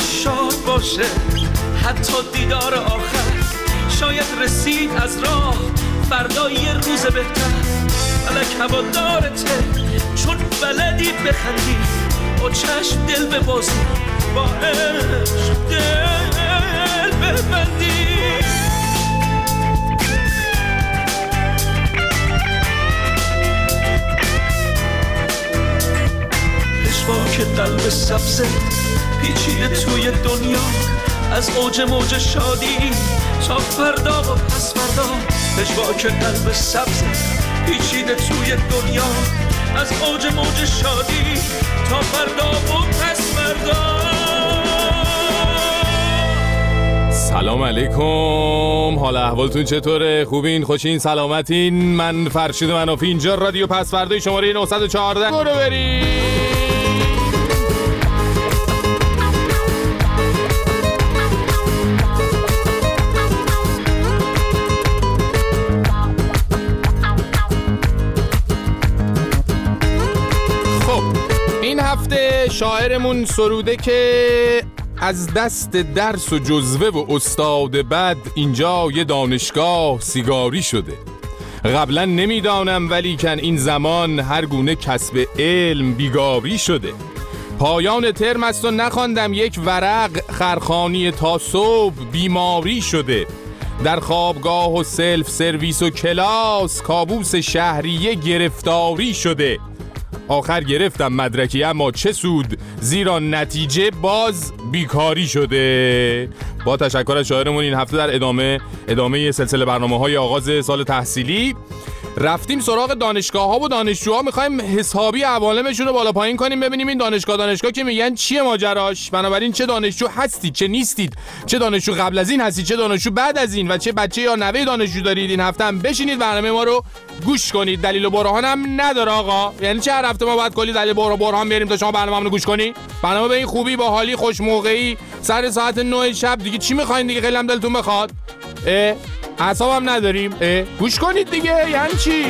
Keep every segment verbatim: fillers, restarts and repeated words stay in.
روزش شاد باشه، حتی دیدار آخر شاید رسید از راه، فردا یه روز بهتر. فلک هوادارته چون بلدی بخندی، با چشم دل ببازی، با عشق دل ببندی. پشواک قلب سبزه پیچیده توی دنیا، از اوج موج شادی تا فردا و پس فردا. پشواک قلب سبزه پیچیده توی دنیا، از اوج موج شادی تا فردا و پس فردا. سلام علیکم، حال احوالتون چطوره؟ خوبین؟ خوشین؟ سلامتین؟ من فرشید منافی، اینجا رادیو پس فردا شماره نهصد و چهارده. برو بریم. این هفته شاعرمون سروده که از دست درس و جزوه و استاد بد اینجا یه دانشگاه سیگاری شده. قبلا نمیدانم ولیکن این زمان هر گونه کسب علم بیگاری شده. پایان ترم است و نخواندم یک ورق، خرخانی تا صبح بیماری شده. در خوابگاه و سلف سرویس و کلاس کابوس شهریه گرفتاری شده. آخر گرفتم مدرکی اما چه سود، زیرا نتیجه باز بیکاری شده. با تشکر از شاعرمون این هفته در ادامه ادامه سلسله برنامه‌های آغاز سال تحصیلی رفتیم سراغ دانشگاه ها و دانشجوها. میخوایم حسابی عوالمشون رو بالا پایین کنیم، ببینیم این دانشگاه دانشگاه که میگن چیه ماجراش. بنابراین چه دانشجو هستید، چه نیستید، چه دانشجو قبل از این هستید، چه دانشجو بعد از این، و چه بچه یا نوه دانشجو دارید. این هفته هم بشینید برنامه ما رو گوش کنید. دلیل و برهان هم نداره آقا، یعنی چه هر هفته ما باید کلی دلیل و برهان بیاریم تا شما برنامه‌مون رو گوش کنی؟ برنامه به این خوبی، با حالی، خوش موقعی، سر ساعت نه شب. دیگه چی می‌خواید دیگه؟ خیلی هم دلتون بخواد. اه اعصابم نداریم. اه گوش کنید دیگه، یعنی چی؟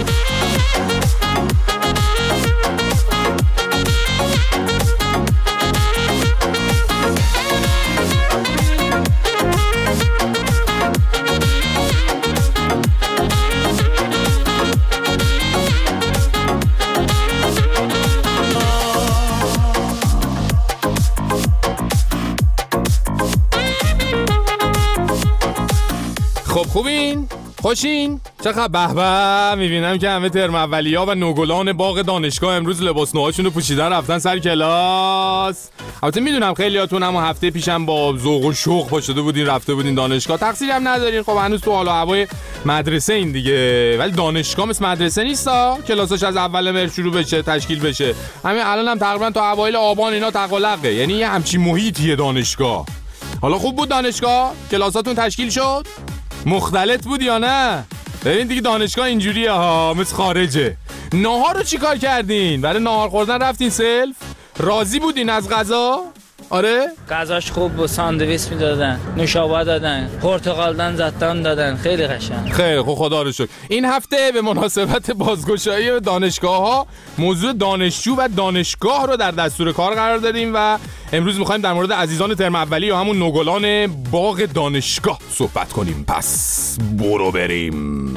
خب خوبین؟ خوشین؟ چقدر به به. میبینم که همه ترم اولیا و نوگلان باغ دانشگاه امروز لباس نوهاشون رو پوشیدن رفتن سر کلاس. البته میدونم خیلیاتون هم هفته پیشم با ذوق و شوق پا شده بودین رفته بودین دانشگاه، تقصیری هم ندارین. خب هنوز تو حال و هوای مدرسه این دیگه، ولی دانشگاه مثل مدرسه نیستا. کلاساش از اول مهر شروع بشه، تشکیل بشه. همین الان هم تقریبا تا اوایل آبان اینا تقلقه، یعنی یه همچین محیطیه دانشگاه. حالا خوب بود دانشگاه؟ کلاساتون تشکیل شد؟ مختلط بود یا نه؟ ببین دیگه دانشگاه اینجوریه ها، مثل خارجه. ناهار رو چی کار کردین؟ برای ناهار خوردن رفتین سلف؟ راضی بودین از غذا؟ آره؟ غذاش خوب بود، ساندویچ میدادن، نوشابه دادن، پرتقالدان زدن دادن، خیلی قشنگ. خیلی خوب، خدا رو شکر. این هفته به مناسبت بازگشایی دانشگاه‌ها موضوع دانشجو و دانشگاه رو در دستور کار قرار دادیم و امروز می‌خوایم در مورد عزیزان ترم اولی و همون نوگلان باغ دانشگاه صحبت کنیم. پس برو بریم.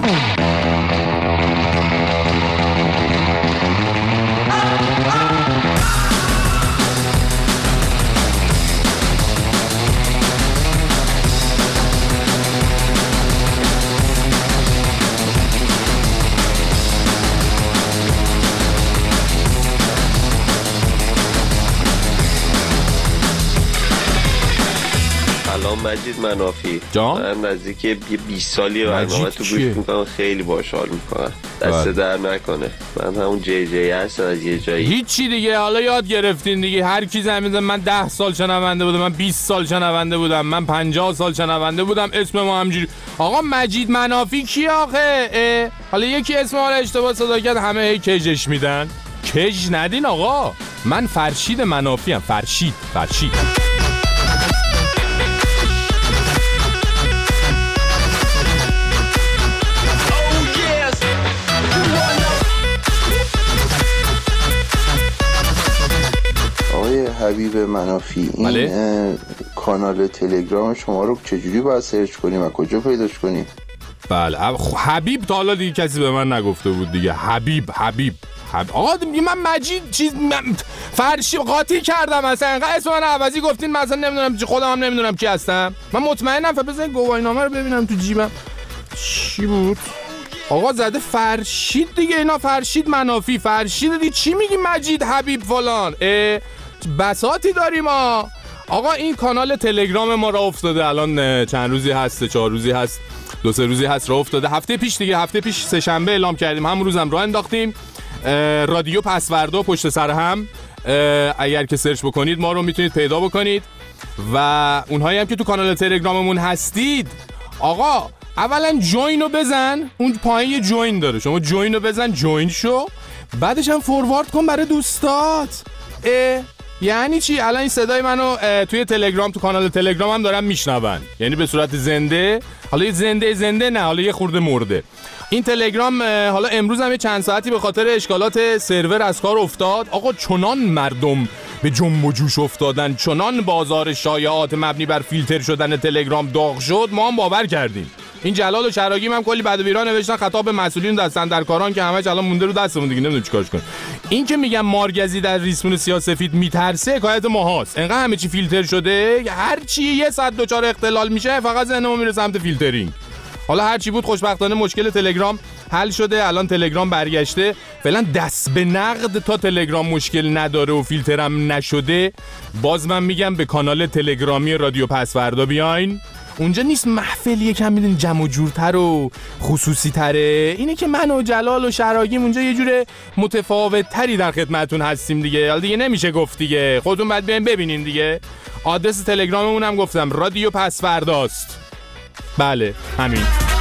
مجید منافی جان؟ من نزدیک بیست سالی برنامه تو گوش میکنم، خیلی باحال میکنم، دست در نکنه. من همون جی جی هستم از یه جایی. هیچی دیگه، حالا یاد گرفتین دیگه. هر کی زمین من ده سال شنونده بودم، من بیست سال شنونده بودم، من پنجاه سال شنونده بودم. اسم ما همجوری. آقا مجید منافی کی آخه؟ حالا یکی اسم ما رو اشتباه صدا کرد همه هی کجش میدن. کج ندین آقا. من فرشید منافی ام. فرشید فرشید حبیب منافی، این بله؟ کانال تلگرام شما رو چجوری باید سرچ کنیم و کجا پیداش کنیم؟ بله حبیب تا حالا دیگه کسی به من نگفته بود دیگه. حبیب حبیب حب... آقا من مجید چیز من فرشی قاطی کردم اصلا، انقدر اسم من عوضی گفتین من اصلا نمیدونم چی، خودم هم نمیدونم کی هستم. من مطمئنم بزنین گواهینامه رو ببینم تو جیبم چی بود. آقا زده فرشید دیگه، اینا فرشید منافی فرشید دیگه. چی میگی مجید حبیب فلان؟ بساطی داریم ما. آقا این کانال تلگرام ما را افتاده الان چند روزی هست، چهار روزی هست، دو سه روزی هست را افتاده. هفته پیش دیگه، هفته پیش سه شنبه اعلام کردیم، همون روز هم راه انداختیم. رادیو پسوردا پشت سر هم، اگر که سرچ بکنید ما رو میتونید پیدا بکنید. و اونهایی هم که تو کانال تلگراممون هستید، آقا اولا جوین رو بزن، اون پایین جوین داره، شما جوین رو بزن، جوین شو، بعدش هم فوروارد کن برای دوستات. اه یعنی چی؟ الان این صدای منو توی تلگرام، تو کانال تلگرام هم دارن میشنون، یعنی به صورت زنده. حالا یه زنده زنده نه، حالا یه خورده مرده. این تلگرام حالا امروز هم یه چند ساعتی به خاطر اشکالات سرور از کار افتاد. آقا چنان مردم به جنب و جوش افتادن، چنان بازار شایعات مبنی بر فیلتر شدن تلگرام داغ شد، ما هم باور کردیم. این جلال و شراگیم هم کلی بد و بیرا نوشتن، خطاب به مسئولین دستن در کاران که همش الان مونده رو دستمون دیگه، نمیدونم چیکارش کنیم. این که میگم مارگزی در ریسمون سیاه‌سفید میترسه، حکایت ماهاست. انقدر همه چی فیلتر شده، هر چی یه صد دوچار اختلال میشه فقط ذهنمون میره سمت فیلترینگ. حالا هر چی بود خوشبختانه مشکل تلگرام حل شده، الان تلگرام برگشته. فعلا دست به نقد تا تلگرام مشکل نداره و فیلترم نشده، باز من میگم به کانال تلگرامی رادیو پسوردا بیاین. اونجا نیست محفل یکم میدونی جمع و جورتر و خصوصی تره. اینه که من و جلال و شراگیم اونجا یه جور متفاوت تری در خدمتون هستیم دیگه. حالا دیگه نمیشه گفت دیگه، خودتون باید بیاین ببینین دیگه. آدرس تلگراممون هم گفتم، رادیو پسورداست. بله همین.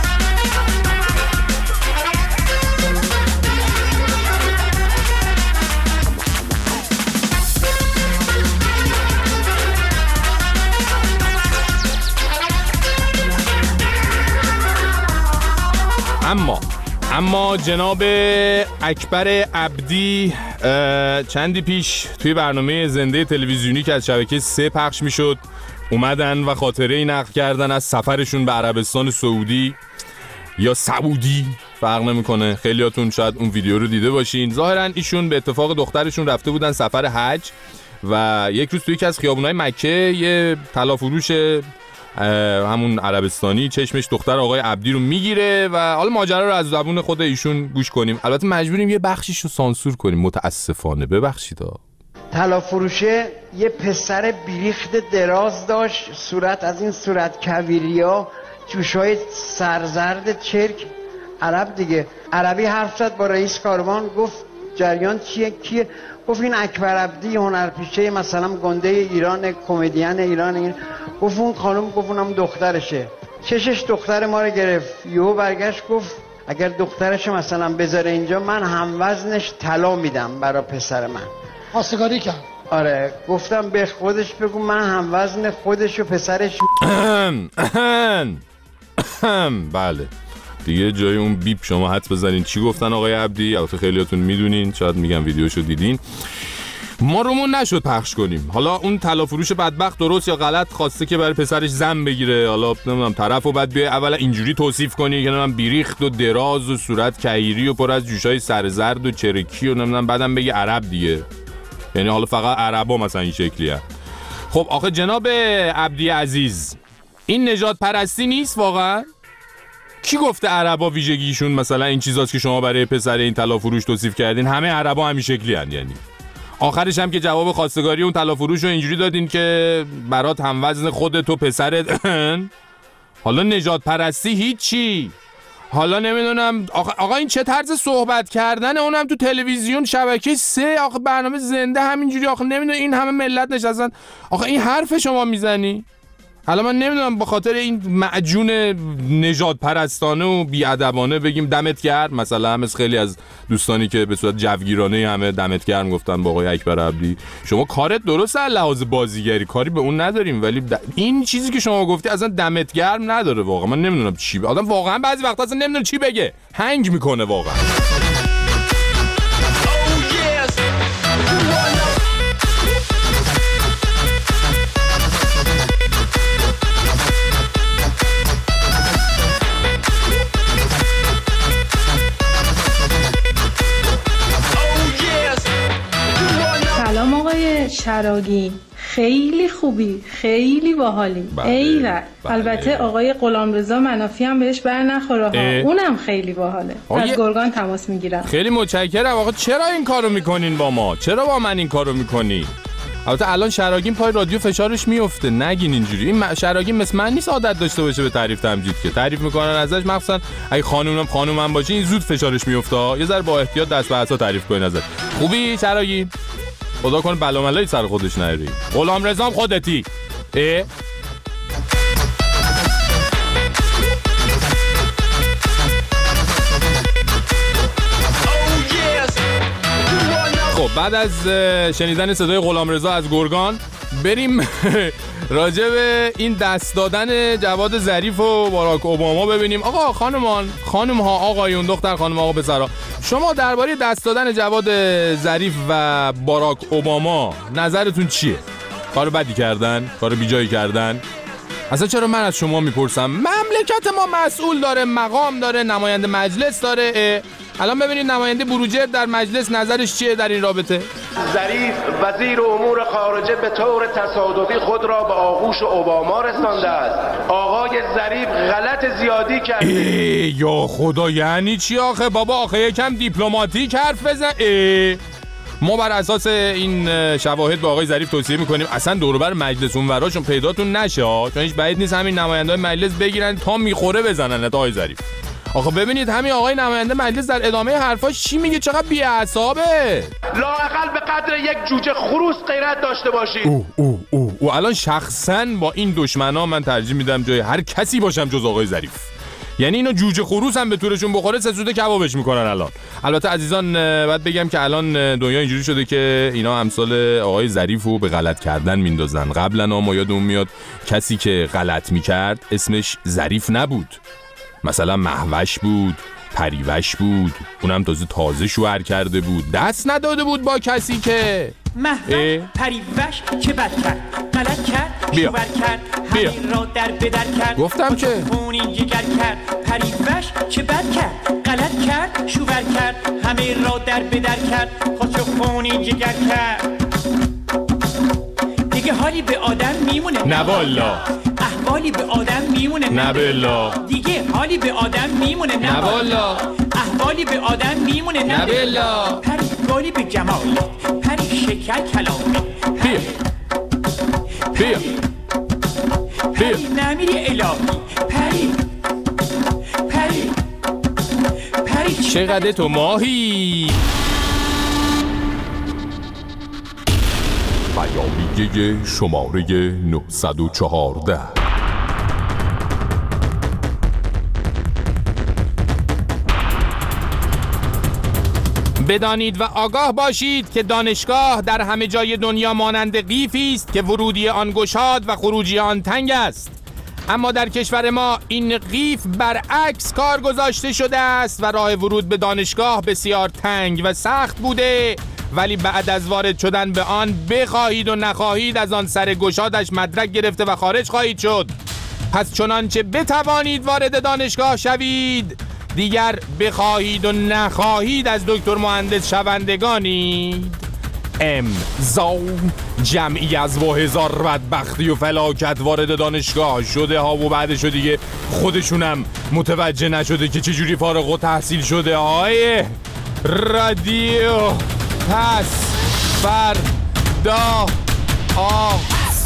اما اما جناب اکبر عبدی چندی پیش توی برنامه زنده تلویزیونی که از شبکه سه پخش میشد اومدن و خاطره نقل کردن از سفرشون به عربستان سعودی یا سعودی، فرق نمیکنه. خیلیاتون شاید اون ویدیو رو دیده باشین. ظاهرا ایشون به اتفاق دخترشون رفته بودن سفر حج و یک روز توی یکی از خیابونای مکه یه طلا فروش همون عربستانی چشمش دختر آقای عبدی رو میگیره و حالا ماجرا رو از زبون خود ایشون گوش کنیم. البته مجبوریم یه بخشیش رو سانسور کنیم متاسفانه، ببخشید. طلا فروشه یه پسر بیریخت دراز داشت، صورت از این صورت کویریا، جوشای سرزرد چرک، عرب دیگه. عربی حرف زد با رئیس کاروان، گفت جریان چیه کیه؟ گفت این اکبر عبدی هنرپیشه مثلا گنده ایران، کمدین ایران. این گفت اون خانم، گفت اونم دخترشه. چشش دختر ما رو گرفت، یهو برگشت گفت اگر دخترش مثلا بذاره اینجا من هم وزنش طلا میدم برای پسر من. خواستگاری کرد. آره گفتم به خودش بگو من هم وزن خودش و پسرش. بله دیگه جای اون بیپ شما حد بزنین چی گفتن آقای عبدی. البته خیلیاتون میدونین، شاید میگم ویدیوشو دیدین. ما رومون نشد پخش کنیم. حالا اون طلا فروش بدبخت درست یا غلط خواسته که برای پسرش زن بگیره. حالا نمیدونم طرفو بعد بیای اولا اینجوری توصیف کنی که نمیدونم بیریخت و دراز و صورت کیری و پر از جوشای سرزرد و چرکی و نمیدونم بعدم بگی عرب دیگه. یعنی حالا فقط عربا مثلا این شکلیه. خب آخه جناب عبدی عزیز، این نژاد پرستی نیست واقعا؟ کی گفته عربا ویژگیشون مثلا این چیزاست که شما برای پسر این طلا فروش توصیف کردین؟ همه عربا همین شکلی هستند. یعنی آخرش هم که جواب خواستگاری اون طلا فروش رو اینجوری دادین که برات هم وزن خودت و پسرت. حالا نژاد پرستی هیچی. حالا نمیدونم آقا, آقا این چه طرز صحبت کردن، اونم تو تلویزیون شبکه سه، آقا برنامه زنده همینجوری. آقا نمیدونم این همه ملت نشستن، آقا این حرف شما میزنی؟ حالا من نمیدونم به خاطر این معجون نژاد پرستانه و بیادبانه بگیم دمت گرم مثلا، مثل خیلی از دوستانی که به صورت جوگیرانه همه دمت گرم گفتن با آقای اکبر عبدی. شما کارت درسته از لحاظ بازیگری، کاری به اون نداریم، ولی این چیزی که شما گفتی اصلا دمت گرم نداره واقعا. من نمیدونم چی ب... آدم واقعا بعضی وقتا اصلا نمیدونه چی بگه، هنگ میکنه واقعا. شراگی خیلی خوبی، خیلی باحالی. ایول. البته آقای غلامرضا منافی هم بهش بر نخوره ها، اونم خیلی باحاله. از گرگان تماس میگیرم. خیلی متشکرم. آقا چرا این کارو میکنین با ما؟ چرا با من این کارو میکنی؟ البته الان شراگین پای رادیو فشارش میفته، نگین اینجوری. این شراگین مثل من نیست عادت داشته باشه به تعریف تمجید، که تعریف میکنن ازش، مخصوصا اگه خانومم خانومم باشه این زود فشارش میفته. یه ذره با احتیاط دست به عصا تعریف کنین ازش. خوبی شراگین؟ خدا کنه بلا ملایی سر خودش نیاری. غلامرضا خودتی. اه خب بعد از شنیدن صدای غلامرضا از گرگان بریم راجع به این دست دادن جواد ظریف و باراک اوباما ببینیم. آقا خانمان، خانم ها، آقایون، دختر خانم، آقا پسرا، شما درباره دست دادن جواد ظریف و باراک اوباما نظرتون چیه؟ کار بدی کردن؟ کار بیجایی کردن؟ اصلا چرا من از شما میپرسم؟ مملکت ما مسئول داره، مقام داره، نماینده مجلس داره. الان ببینید نماینده بروجرد در مجلس نظرش چیه در این رابطه؟ ظریف وزیر امور خارجه به طور تصادفی خود را به آغوش اوباما رسانده است. آقای ظریف غلط زیادی کرده. یا خدا، یعنی چی آخه بابا؟ آخه یکم دیپلماتیک حرف بزن. ما بر اساس این شواهد به آقای ظریف توصیه میکنیم اصلا دور و بر مجلس اونوراشون پیداتون نشه، چون هیچ بعید نیست همین نماینده‌های مجلس بگیرن تا میخوره بزنن آقای ظریف. آخه ببینید همین آقای نماینده مجلس در ادامه حرفاش چی میگه، چقدر بی‌اعصابه. لااقل به قدر یک جوجه خروس غیرت داشته باشید. اوه اوه اوه او الان شخصا با این دشمنا من ترجیح میدم جای هر کسی باشم جز آقای ظریف. یعنی اینو جوجه خروس هم به طورشون بخوره سه سوده کبابش میکنن الان. البته عزیزان باید بگم که الان دنیا اینجوری شده که اینا امثال آقای ظریفو به غلط کردن میندازن. قبلا ما یادمون میاد کسی که غلط میکرد اسمش ظریف نبود، مثلا مهوش بود، پریوش بود، اونم تازه تازه شوهر کرده بود، دست نداده بود با کسی که مهوش پریوش چه بد کرد، غلط کرد، شوهر کرد، همین را در بدر کرد. گفتم که خونی جگر کرد. پریوش چه بد کرد، غلط کرد، شوهر کرد، همین را در بدر کرد. خودشو خونی جگر کرد. دیگه حالی به آدم میمونه نه والا، احوالی به آدم میمونه نه بالله، دیگه حالی به آدم میمونه نه والا، احوالی به آدم میمونه نه بالله. پری گلی به جمالی، پری شکر کلامی، بیا بیا پری نمیری الهی، پری پری پری چقدر تو ماهی. بیانیه شماره نهصد و چهارده. بدانید و آگاه باشید که دانشگاه در همه جای دنیا مانند قیفی است که ورودی آن گشاد و خروجی آن تنگ است، اما در کشور ما این قیف برعکس کار گذاشته شده است و راه ورود به دانشگاه بسیار تنگ و سخت بوده، ولی بعد از وارد شدن به آن بخواهید و نخواهید از آن سر گشادش مدرک گرفته و خارج خواهید شد. پس چنانچه بتوانید وارد دانشگاه شوید، دیگر بخواهید و نخواهید از دکتر مهندس شوندگانید. امضا جمعی از و هزار بدبختی و فلاکت وارد دانشگاه شده ها و بعدشو دیگه خودشونم متوجه نشده که چجوری فارغ و تحصیل شده های رادیو پس فردا آه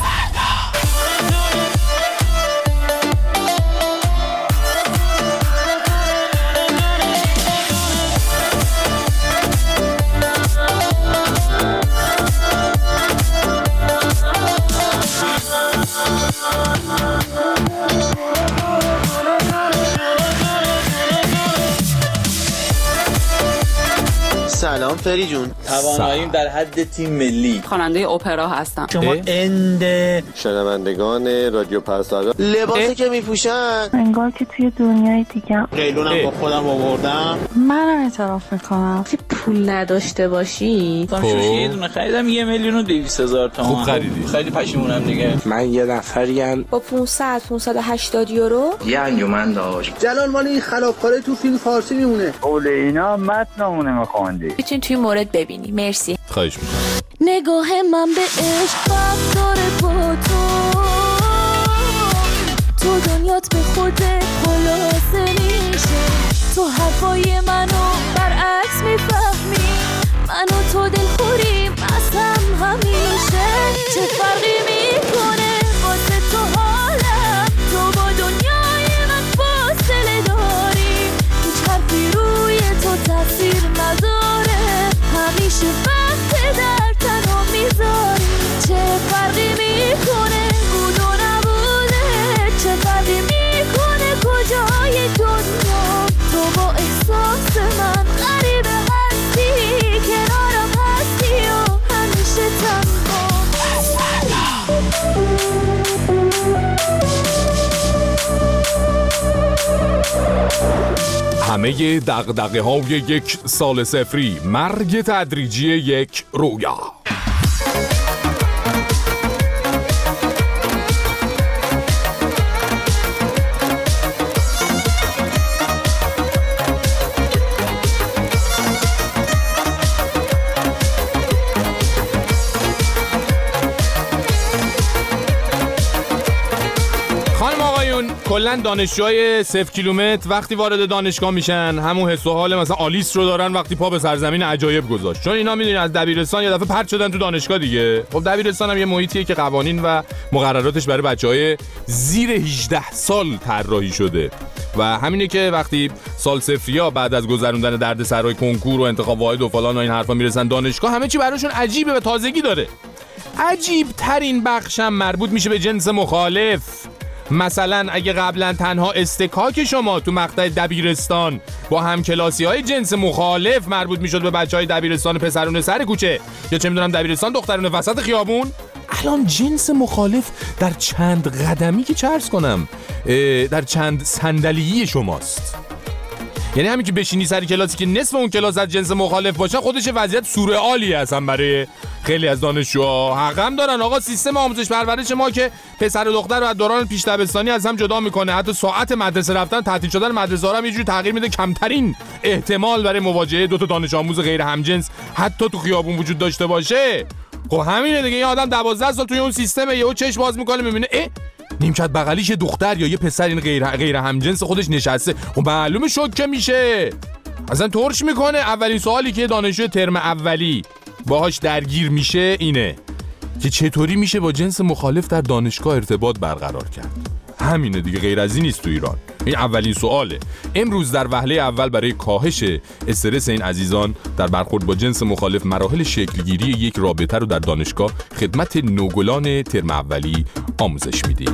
سلام فری جون. تواناییم در حد تیم ملی. خواننده اپرا هستم. شما اند شنوندگان رادیو پرسادا لباسی که میپوشن انگار که توی دنیای دیگه. قیلونم با خودم آوردم. منم اعتراف میکنم که پول نداشته باشی. شوشی یه دونه خریدم یه میلیون و دویست هزار تومان. خوب خریدی. خیلی پشیمونم دیگه. من یه نفریم با پانصد پانصد و هشتاد یورو یه انجمن داشت. جلال مال این خلافکاره تو فیلم فارسی میمونه. اول اینا متنمونه میخوندی. میتونی توی مورد ببینی. مرسی. خواهش میکنم. نگاه من به عشق وقت داره با تو، تو دنیات به خودت خلاصه میشه، تو حرفای منو برعکس میفهمی، من و تو دلخوریم اصلا همیشه. چه فرقی میکنه واسه تو حالم، تو با دنیای من فاصله داری، هیچ حرفی روی تو تاثیر نداره، همیشه وقت در تنها میذاری. چه فرقی میکنه بود و نبوده، چه فرقی میکنه کجای دنیا، تو با احساس من غریبه هستی، کنارم هستی و همیشه تنها. همه دغدغه های یک سال صفری، مرگ تدریجی یک رویا. کلا دانشجوهای صفر کیلومتر وقتی وارد دانشگاه میشن همون حس و حال مثلا آلیس رو دارن وقتی پا به سرزمین عجایب گذاشت، چون اینا میدونین از دبیرستان یه دفعه پرت شدن تو دانشگاه دیگه. خب دبیرستان هم یه محیطیه که قوانین و مقرراتش برای بچهای زیر هجده سال طراحی شده و همینه که وقتی سال صفریا بعد از گذروندن دردسرای کنکور و انتخاب واحد و فلان و این حرفا میرسن دانشگاه، همه چی براشون عجیبه و تازگی داره. عجیب ترین بخشم مربوط میشه به جنس مخالف. مثلا اگه قبلا تنها استکاک شما تو مقطع دبیرستان با همکلاسی های جنس مخالف مربوط میشد به بچه های دبیرستان پسرون سر کوچه یا چه میدونم دبیرستان دخترون وسط خیابون، الان جنس مخالف در چند قدمی که چرس کنم در چند صندلیی شماست. یعنی همین که بشینی سر کلاسی که نصف اون کلاس از جنس مخالف باشه، خودش وضعیت سورئالی هستن برای خیلی از دانشجوها. حق هم دارن آقا، سیستم آموزش پرورش ما که پسر و دختر رو از دوران پیش دبستانی از هم جدا میکنه، حتی ساعت مدرسه رفتن تعطیل شدن مدرسه ها رو هم یه جوری تغییر میده کمترین احتمال برای مواجهه دو تا دانش آموز غیر همجنس حتی تو خیابون وجود داشته باشه. خب همینه دیگه، یه آدم دوازده سال توی اون سیستمه یهو چشم باز میکنه میبینه اه نیمکت بغلیش دختر یا یه پسر این غیر غیر همجنس خودش نشسته، خب معلومه شوکه میشه، اصلا ترش میکنه. اولین سوالی که دانشجو ترم اولی باهاش درگیر میشه اینه که چطوری میشه با جنس مخالف در دانشگاه ارتباط برقرار کرد. همینه دیگه، غیر از این نیست تو ایران. این اولین سواله. امروز در وهله اول برای کاهش استرس این عزیزان در برخورد با جنس مخالف مراحل شکلگیری یک رابطه رو در دانشگاه خدمت نوگلان ترم اولی آموزش میدیم.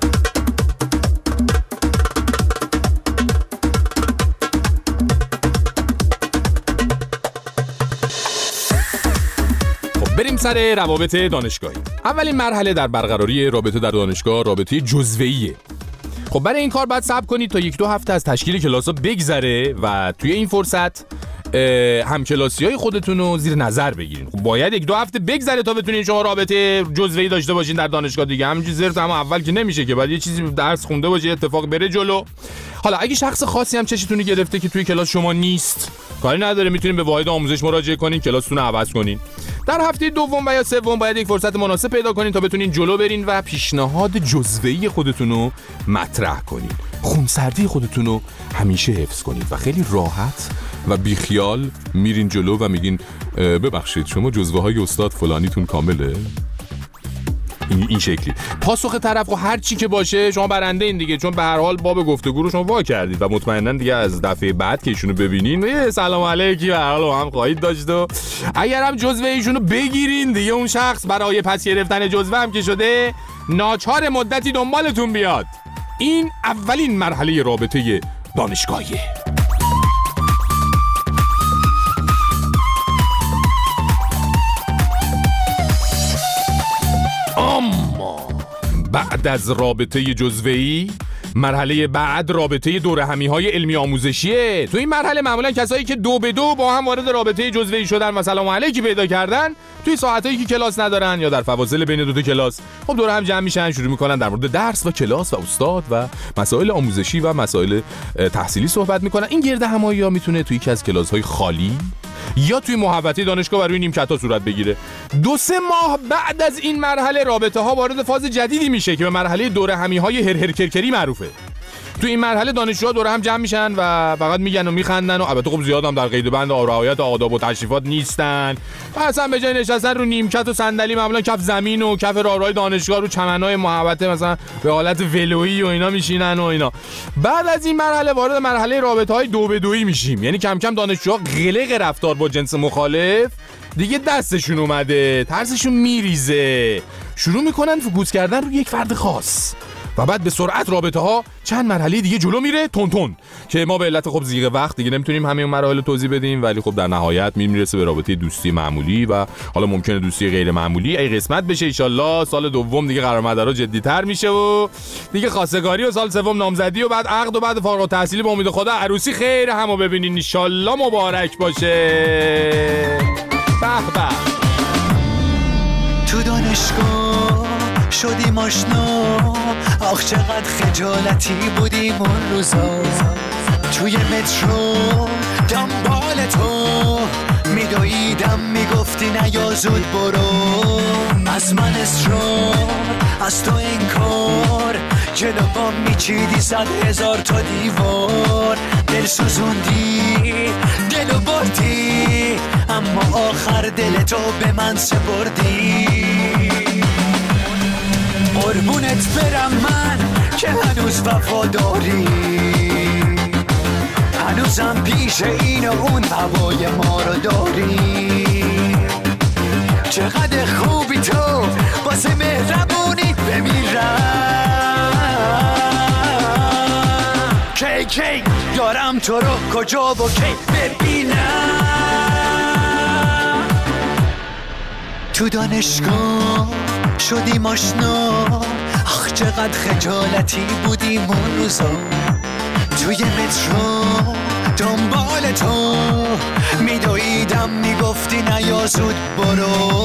بریم سر روابط دانشگاهی. اولین مرحله در برقراری رابطه در دانشگاه رابطه جزوه‌ایه. خب برای این کار باید صبر کنید تا یک دو هفته از تشکیل کلاس‌ها بگذره و توی این فرصت همکلاسی‌های خودتون رو زیر نظر بگیرین. خب باید یک دو هفته بگذره تا بتونین شما رابطه جزوه‌ای داشته باشین در دانشگاه دیگه. همینجوری زرت هم اول که نمیشه که، باید یه چیزی درس خونده باشه، اتفاق بره جلو. حالا اگه شخص خاصی هم چشتون گرفته که توی کلاس شما نیست، کاری نداره، میتونین به واحد آموزش مراجعه کنین، کلاستون رو عوض کنین. در هفته دوم و یا سوم باید یک فرصت مناسب پیدا کنین تا بتونین جلو برین و پیشنهاد جزوه‌ای خودتون رو مطرح کنین. خونسردی خودتون رو همیشه حفظ کنید و خیلی راحت و بیخیال میرین جلو و میگین ببخشید شما جزوه‌های استاد فلانیتون کامله؟ این این شکلی پاسخ طرف و هر چی که باشه شما برنده این دیگه، چون به هر حال باب گفتگو رو شما وا کردید و مطمئنا دیگه از دفعه بعد که ایشونو ببینین سلام علیکی به هر حال هم خواهید داشت و اگر هم جزوه ایشونو بگیرین دیگه اون شخص برای پس گرفتن جزوه هم که شده ناچار مدتی دنبالتون بیاد. این اولین مرحله رابطه دانشگاهیه. اما بعد از رابطه جزوه‌ای مرحله بعد رابطه دوره همی‌های علمی آموزشیه. تو این مرحله معمولا کسایی که دو به دو با هم وارد رابطه جزوه‌ای شدن و سلام علیکی پیدا کردن توی ساعتایی که کلاس ندارن یا در فواصل بین دو تا کلاس خب دور هم جمع میشن، شروع میکنن در مورد درس و کلاس و استاد و مسائل آموزشی و مسائل تحصیلی صحبت میکنن. این گرد همایی‌ها میتونه توی یکی از کلاس‌های خالی یا توی محوطه دانشگاه و روی نیمکت‌ها صورت بگیره. دو سه ماه بعد از این مرحله رابطه ها وارد فاز جدیدی میشه که به مرحله دوره همی های هر هر کرکری معروفه. تو این مرحله دانشجوها دور هم جمع میشن و فقط میگن و میخندن و البته خب زیاد هم در قید و بند و رعایت آداب و تشریفات نیستن و اصلا به جای نشستن رو نیمکت و صندلی معمولا کف زمین و کف راهروهای دانشگاه رو چمنهای محوطه مثلا به حالت ولویی و اینا میشینن و اینا. بعد از این مرحله وارد مرحله رابطه‌های دو به دویی میشیم، یعنی کم کم دانشجوها قلق رفتار با جنس مخالف دیگه دستشون اومده، ترسشون میریزه، شروع میکنن فوکوس کردن روی یک فرد خاص و بعد به سرعت رابطه ها چند مرحله دیگه جلو میره تون تون که ما به علت خب زیغ وقت دیگه نمیتونیم همه اون مراحل توضیح بدیم، ولی خب در نهایت میرسه به رابطه دوستی معمولی و حالا ممکنه دوستی غیر معمولی. ای قسمت بشه ان شاءالله سال دوم دیگه قرار مدارا جدی‌تر میشه و دیگه خواستگاری و سال سوم نامزدی و بعد عقد و بعد فارغ التحصیلی به امید خدا عروسی خیر همو ببینین ان شاءالله مبارک باشه. به به. تو دانشگاه شدیم آشنا، آخ چقدر خجالتی بودیم اون روزا، توی مترو دنبال تو میدویدم میگفتی نیا زود برو، از من اصرار از تو انکار جلو با میچیدی صد هزار تا دیوار، دل سوزوندی دلو بردی اما آخر دل تو به من سپردی. قربونت برم من که هنوز وفاداری، هنوزم پیش این و اون هوای ما رو داری، چقدر خوبی تو واسه مهربونی بمیرم، کی کی دارم تو رو کجا و کی ببینم. تو دانشگاه شدیم آشنا، آخ چقدر خجالتی بودیم اون روزا، توی مترو دنبال تو میدویدم میگفتی نیا زود برو.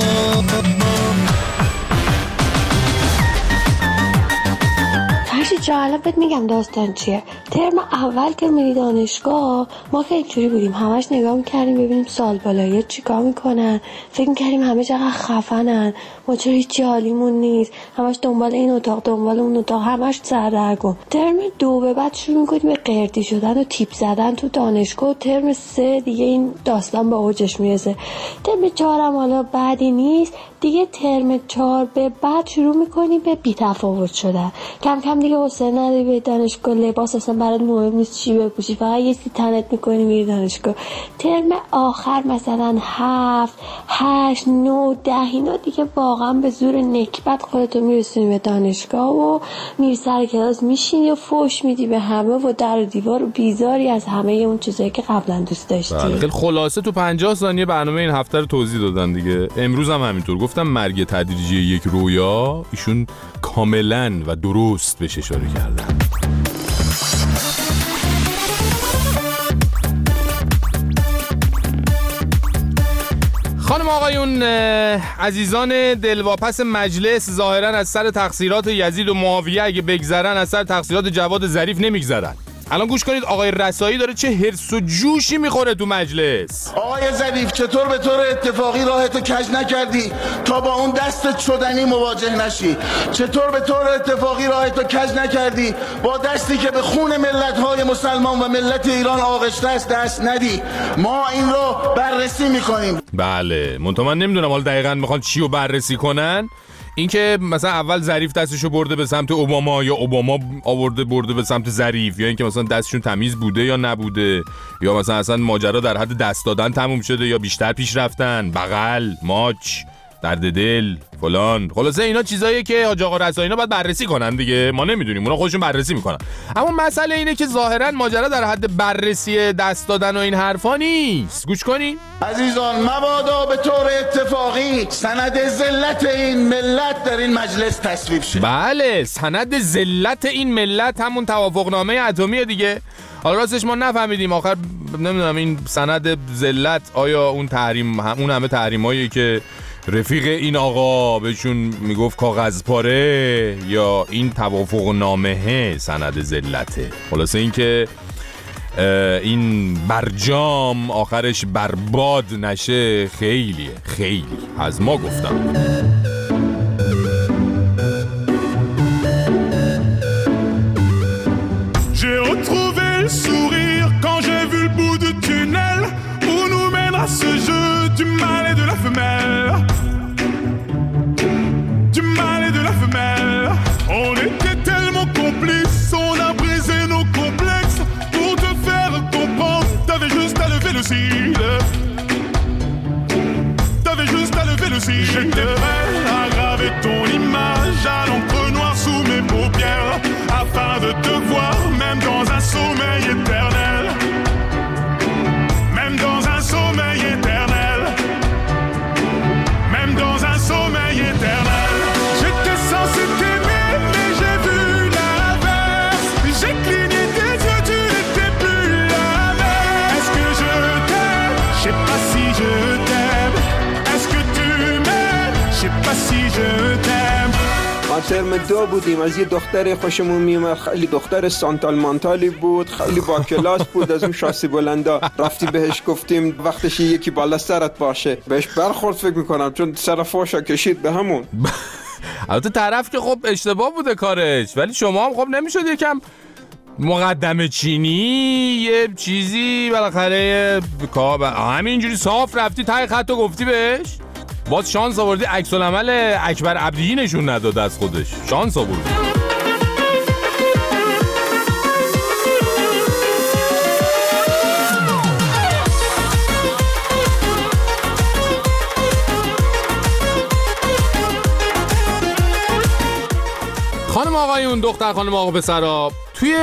فرشی جالب بهت میگم داستان چیه. ترم اول که میری دانشگاه ما که اینجوری بودیم، همش نگاه میکردیم ببینیم سال بالایی‌ها چیکار میکنن، فکر میکردیم همه چقدر خفنن، ما چرا هیچی حالیمون نیست، همش دنبال این اتاق دنبال اون اتاق، همش سردرگم. ترم دو به بعد شروع میکنیم به قردی شدن و تیپ زدن تو دانشگاه و ترم سه دیگه این داستان به اوجش میرسه. ترم چهارم حالا بعدی نیست دیگه، ترم چهار به بعد شروع میکنیم به بی‌تفاوت شدن، کم کم دیگه حوصله نداری به دانشگاه، لباس اصلا برات مهم نیست چی بپوشی، فقط یه سی تنت میکنی میری دانشگاه. ترم آخر مثلا هفت هشت نه ده اینا دیگه واقعا به زور نکبت خودتو میرسونی به دانشگاه و میری سر کلاس میشینی و فوش میدی به همه و در و دیوار و بیزاری از همه اون چیزایی که قبلا دوست داشتی. خیلی خلاصه تو پنجاه ثانیه برنامه این هفته رو توضیح دادن دیگه. امروز هم همینطور گفتم مرگ تدریجی یک رویا، ایشون کاملا و درست بهش اشاره کردن. خانم آقایون عزیزان دلواپس مجلس، ظاهرا از سر تقصیرات یزید و معاویه اگه بگذرن از سر تقصیرات جواد ظریف نمیگذرن. الان گوش کنید آقای رسایی داره چه هرس و جوشی میخوره تو مجلس. آقای ظریف چطور به طور اتفاقی راهتو کج نکردی تا با اون دست شدنی مواجه نشی؟ چطور به طور اتفاقی راهتو کج نکردی با دستی که به خون ملت‌های مسلمان و ملت ایران آغشته است دست ندی؟ ما این رو بررسی میکنیم. بله منتها من نمیدونم حالا دقیقاً میخوان چی رو بررسی کنن. اینکه مثلا اول ظریف دستشو برده به سمت اوباما یا اوباما آورده برده به سمت ظریف، یا اینکه مثلا دستشون تمیز بوده یا نبوده، یا مثلا اصلا ماجرا در حد دست دادن تموم شده یا بیشتر پیش رفتن، بغل، ماچ، درد دل، فلان. خلاصه اینا چیزاییه که حاج آقا رسایی اینا باید بررسی کنن دیگه، ما نمیدونیم، اونا خودشون بررسی میکنن. اما مسئله اینه که ظاهرا ماجرا در حد بررسی دست دادن و این حرفا نیست. گوش کنین عزیزان، مبادا به طور اتفاقی سند ذلت این ملت در این مجلس تصویب شه. بله سند ذلت این ملت همون توافقنامه اتمی دیگه. حالا راستش ما نفهمیدیم آخر، نمیدونم این سند ذلت آیا اون تحریم اون همه تحریمایی که رفیق این آقا بهشون میگفت کاغذ پاره، یا این توافق نامه سند ذلته. خلاصه این که این برجام آخرش برباد نشه خیلیه، خیلی از ما گفتم. J'ai retrouvé le sourire quand j'ai vu le bout du tunnel où nous mènera ce jeu du mâle et de la femelle. Du mâle et de la femelle. On était tellement complices, on a brisé nos complexes pour te faire comprendre. T'avais juste à lever le cil. T'avais juste à lever le cil. J'étais prêt à graver ton image à l'encre noire sous mes paupières afin de te voir même dans un sommeil éternel. Même dans un sommeil éternel. Même dans un sommeil éternel. J'étais censé t'aimer mais j'ai vu l'inverse. J'ai cligné tes yeux, tu n'étais plus la même. Est-ce que je t'aime? Je sais pas si je t'aime. Est-ce que tu m'aimes? Je sais pas si je t'aime. ما ترم دو بودیم، از یه دختر خوشمون میومد، خیلی دختر سانتال مانتالی بود، خیلی با کلاس بود، از اون شاسی بلندا. رفتی بهش گفتیم وقتش یکی بالا سرت باشه، بهش برخورد فکر میکنم چون سر فوشا کشید به همون. البته طرف که خب اشتباه بوده کارش، ولی شما هم خب نمیشد یکم مقدمه چینی یه چیزی بالاخره همینجوری صاف رفتی تای خطو گفتی بهش؟ باز شانس آوردی عکس العمل اکبر عبدی نشون نداد از خودش. شانس آوردی. خانم آقایون، دختر خانم آقا پسرا، توی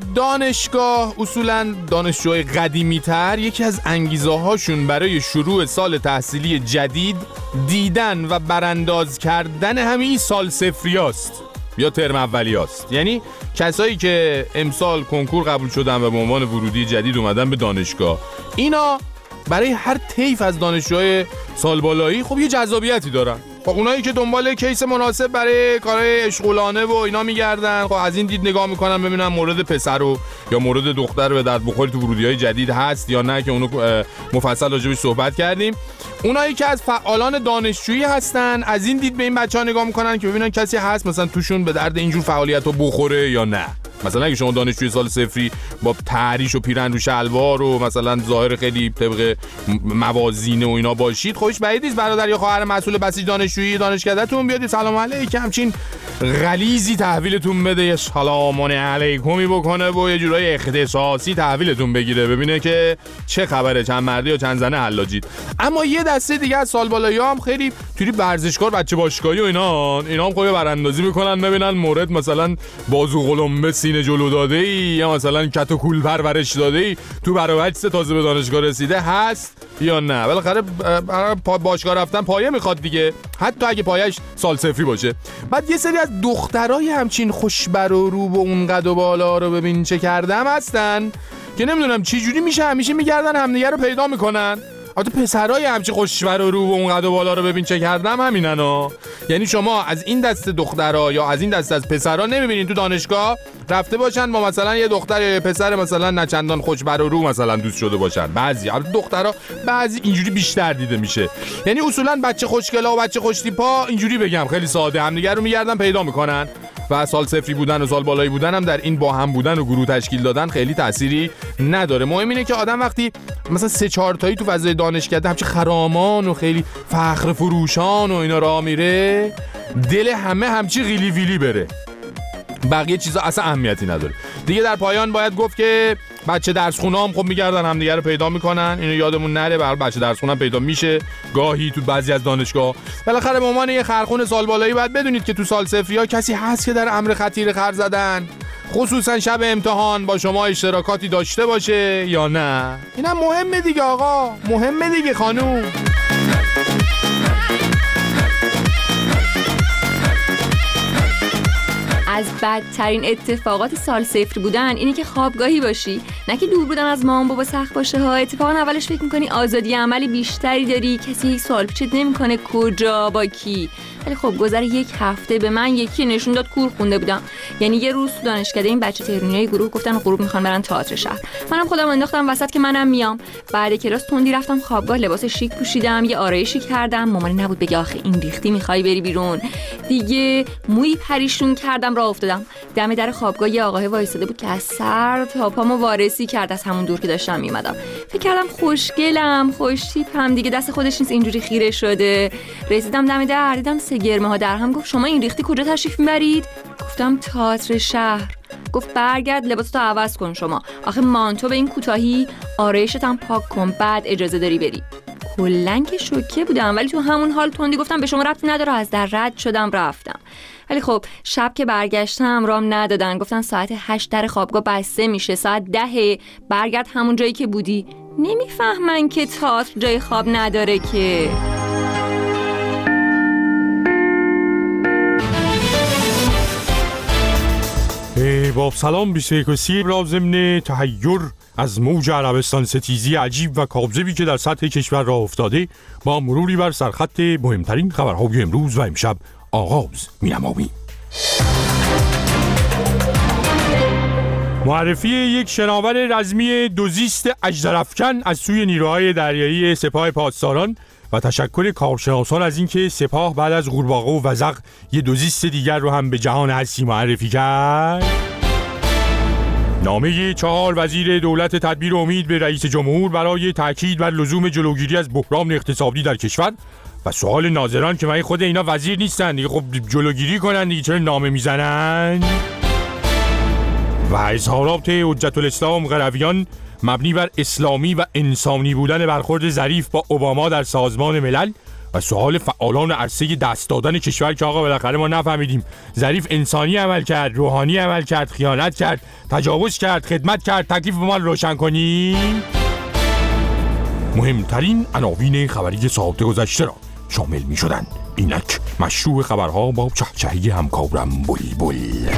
دانشگاه اصولاً دانشجوهای قدیمی‌تر یکی از انگیزه هاشون برای شروع سال تحصیلی جدید دیدن و برانداز کردن همین سال صفریاست یا ترم اولیاست. یعنی کسایی که امسال کنکور قبول شدن و به عنوان ورودی جدید اومدن به دانشگاه، اینا برای هر طیف از دانشجوهای سال بالایی خب یه جذابیتی دارن. خب اونایی که دنبال کیس مناسب برای کارهای اشغولانه و اینا میگردن، خب از این دید نگاه میکنن ببینن مورد پسر رو یا مورد دختر رو به درد بخوری تو ورودی‌های جدید هست یا نه، که اونو مفصل راجعش صحبت کردیم. اونایی که از فعالان دانشجویی هستن از این دید به این بچه‌ها نگاه میکنن که ببینن کسی هست مثلا توشون به درد اینجور فعالیت‌ها بخوره یا نه. مثلا اگه شما دانشجوی سال صفری با تحریش و پیرن رو شلوار و مثلا ظاهر خیلی طبق موازین و اینا باشید، خودش بعید نیست برادر یا خواهر مسئول بسیج دانشجویی دانشکده‌تون بیاد سلام علیکم همچین غلیظی تحویلتون بده، یه سلام علیکمی بکنه و یه جورای اختصاصی تحویلتون بگیره، ببینه که چه خبره، چند مردی یا چند زنه حلاجید. اما یه دسته دیگه از سال بالایی‌ها هم خیلی توی ورزشکار بچه باشگاهی و اینا اینا هم خود براندازی میکنن ببینن مورد مثلا بازو قلمبه سینه جلو داده ای یا مثلا کت و کول پرورش داده ای تو برابچه تازه به دانشگاه رسیده هست یا نه. بالاخره باشگاه رفتن پایه میخواد دیگه، حتی اگه پایه‌اش سال صفری باشه. بعد یه سری از دخترای همچین خوشبر و رو و اون قد و بالا رو ببین چه کردم هستن که نمیدونم چی جوری میشه همیشه میگردن همدیگه رو پیدا میکنن. البته پسرای همچین خوشبر و رو و اون قد و بالا رو ببین چه کردم همینن ها. یعنی شما از این دست دخترها یا از این دست از پسرها نمیبینین تو دانشگاه رفته باشن با مثلا یه دختر یا پسر مثلا نچندان خوشبر و رو مثلا دوست شده باشن. بعضی البته دخترها بعضی اینجوری بیشتر دیده میشه. یعنی اصولا بچه خوشگلا و بچه خوشتیپا اینجوری بگم خیلی ساده همدیگه رو میگردن پیدا میکنن و سال صفری بودن و سال بالایی بودن هم در این با هم بودن و گروه تشکیل دادن خیلی تأثیری نداره. مهم اینه که آدم وقتی مثلا سه چهار تایی تو فضای دانشکده همچین خرامان و خیلی فخر فروشان و اینا راه میره، دل همه همچی غیلی ویلی بره، بقیه چیزا اصلا اهمیتی نداره دیگه. در پایان باید گفت که بچه درس خونه هم خب میگردن همدیگه رو پیدا میکنن، اینو یادمون نره. برای بچه درس خونه هم پیدا میشه گاهی تو بعضی از دانشگاه. بالاخره به عنوان یه خرخون سال بالایی باید بدونید که تو سال صفری ها کسی هست که در امر خطیر خر زدن، خصوصا شب امتحان با شما اشتراکاتی داشته باشه یا نه. اینم مهمه دیگه آقا، مهمه دیگه خانوم. از بدترین اتفاقات سال صفر بودن اینه که خوابگاهی باشی، نه که دور بودن از مامان بابا سخت باشه ها. اتفاقا اولش فکر میکنی آزادی عملی بیشتری داری، کسی یک سوال پیچت نمیکنه کجا با کی. ولی خب گذر یک هفته به من یکی نشون داد کور خونده بودم. یعنی یه روز تو دانشکده این بچه تهرانیای گروه گفتن غروب میخوان برن تئاتر شهر، منم خودم انداختم وسط که منم میام. بعد کلاس تندی رفتم خوابگاه، لباس شیک پوشیدم، یه آرایشی کردم. مامانی نبود بگه آخه این ریختی میخوای بری بیرون دیگه. موی پریشون کردم راه افتادم. دم در خوابگاه یه آقای وایساده بود که از سر تا پامو وارسی کرد از همون دور که داشتم میومدم. فکر کردم خوشگلم، خوش تیپم دیگه، دست خودش نیست اینجوری خیره شده. رسیدم دم در دیدم سه گرمه ها در هم. گفت شما این ریختی کجا تشریف میبرید؟ گفتم تئاتر شهر. گفت برگرد لباساتو عوض کن، شما آخه مانتو به این کوتاهی، آرایشت هم پاک کن بعد اجازه داری بری. کلن که شوکه بودم، ولی تو همون حال تندی گفتم به شما ربطی نداره، از در رد شدم رفتم. ولی خب شب که برگشتم رام ندادن، گفتن ساعت هشت در خوابگاه بسته میشه، ساعت ده برگرد همون جایی که بودی. نمیفهمن که تئاتر جای خواب نداره که. با سلام بیست و یک و سی را ضمن تحیر از موج عربستان ستیزی عجیب و کاذبی که در سطح کشور راه افتاده، با مروری بر سرخط مهمترین خبرهای امروز و امشب آغاز می‌نماییم. معرفی یک شناور رزمی دوزیست اژدرافکن از سوی نیروهای دریایی سپاه پاسداران و تشکر کارشناسان از اینکه سپاه بعد از قورباغه و وزغ یه دوزیست دیگر رو هم به جهان هستی معرفی کرد. نامه چهار وزیر دولت تدبیر امید به رئیس جمهور برای تاکید بر لزوم جلوگیری از بحران اقتصادی در کشور و سوال ناظران که من خود اینا وزیر نیستن دیگه، خب جلوگیری کنن دیگه، چرا نامه میزنن؟ و اظهارات حجت الاسلام قرویان مبنی بر اسلامی و انسانی بودن برخورد ظریف با اوباما در سازمان ملل و سوال فعالان عرصه دست دادن کشور که آقا بالاخره ما نفهمیدیم ظریف انسانی عمل کرد، روحانی عمل کرد، خیانت کرد، تجاوز کرد، خدمت کرد، تکلیف ما رو روشن کنیم. مهمترین عناوین خبری ساعت گذشته را شامل می شدند. اینک مشروع خبرها با چهچهی همکارم بلبل.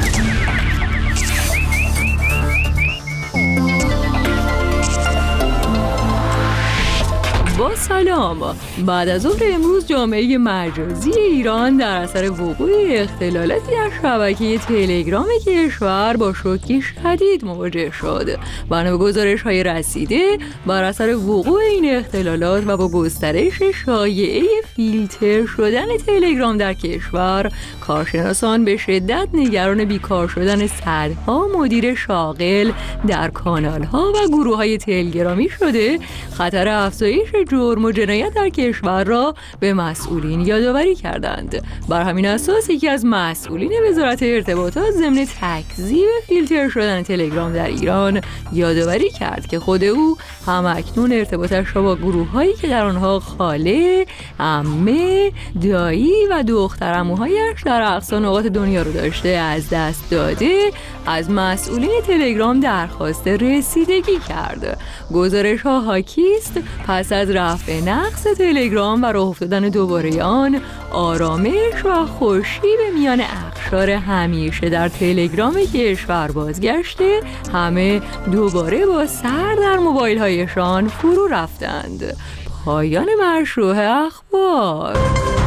با سلام. بعد از ظهر امروز جامعه مجازی ایران در اثر وقوع اختلالاتی در شبکه تلگرام کشور با شوکی شدید مواجه شد. بنا به گزارش‌های رسیده بر اثر وقوع این اختلالات و با گسترش شایعه فیلتر شدن تلگرام در کشور، کارشناسان به شدت نگران بیکار شدن صدها مدیر شاغل در کانال‌ها و گروه‌های تلگرامی شده خطر افزایش جرم و جنایت در کشور را به مسئولین یادآوری کردند. بر همین اساس یکی از مسئولین وزارت ارتباطات ضمن تکذیب فیلتر شدن تلگرام در ایران یادآوری کرد که خود او همکنون ارتباطش را با گروه‌هایی که در آنها خاله، عمه، دایی و دخترعموهایش در اقصا نقاط دنیا رو داشته از دست داده، از مسئولین تلگرام درخواست رسیدگی کرد. گزارش‌ها حاکیست پس از رفع نقص تلگرام و راه افتادن دوباره آن، آرامش و خوشی به میان اقشار همیشه در تلگرام کشور بازگشته، همه دوباره با سر در موبایل هایشان فرو رفتند. پایان مشروع اخبار.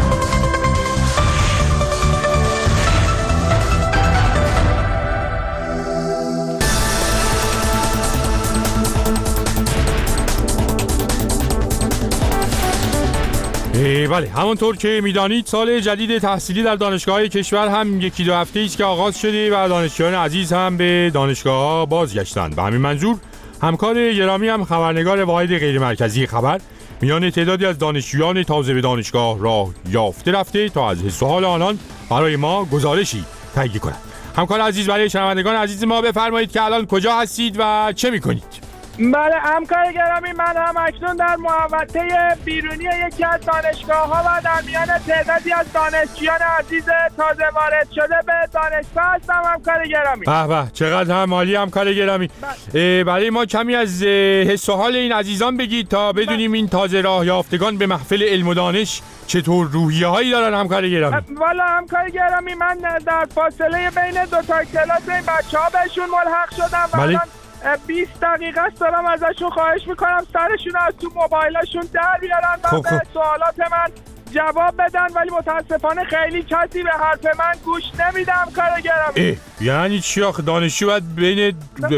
بله، همونطور که میدانید سال جدید تحصیلی در دانشگاه‌های کشور هم یکی دو هفته است که آغاز شده و دانشجویان عزیز هم به دانشگاه‌ها بازگشتند. به همین منظور همکار گرامی هم خبرنگار واحد غیر مرکزی خبر میان تعدادی از دانشجویان تازه به دانشگاه راه یافته رفته تا از حس و حال آنان برای ما گزارشی تهیه کنند. همکار عزیز برای شنوندگان عزیز ما بفرمایید که الان کجا هستید و چه می‌کنید؟ بله همکار گرامی، من هم اکنون در محوطه بیرونی یکی از دانشگاه‌ها و در میان تعدادی از دانشجویان عزیز تازه وارد شده به دانشگاه هستم. همکار گرامی به به چقدر هم عالی همکار گرامی. برای ما کمی از حس و حال این عزیزان بگید تا بدونیم این تازه راه یافتگان به محفل علم و دانش چطور روحیه هایی دارن همکار گرامی. والا همکار گرامی، من در فاصله بین دو تا کلاس این بچه‌ها بهشون ملحق شدم و الان بیست دقیقه است دارم ازشون خواهش میکنم سرشون از تو موبایلشون در بیارن و به سوالات من جواب بدن، ولی متاسفانه خیلی کسی به حرف من گوش نمیدم کار گرامی. یعنی چی آخه دانشجو باید بین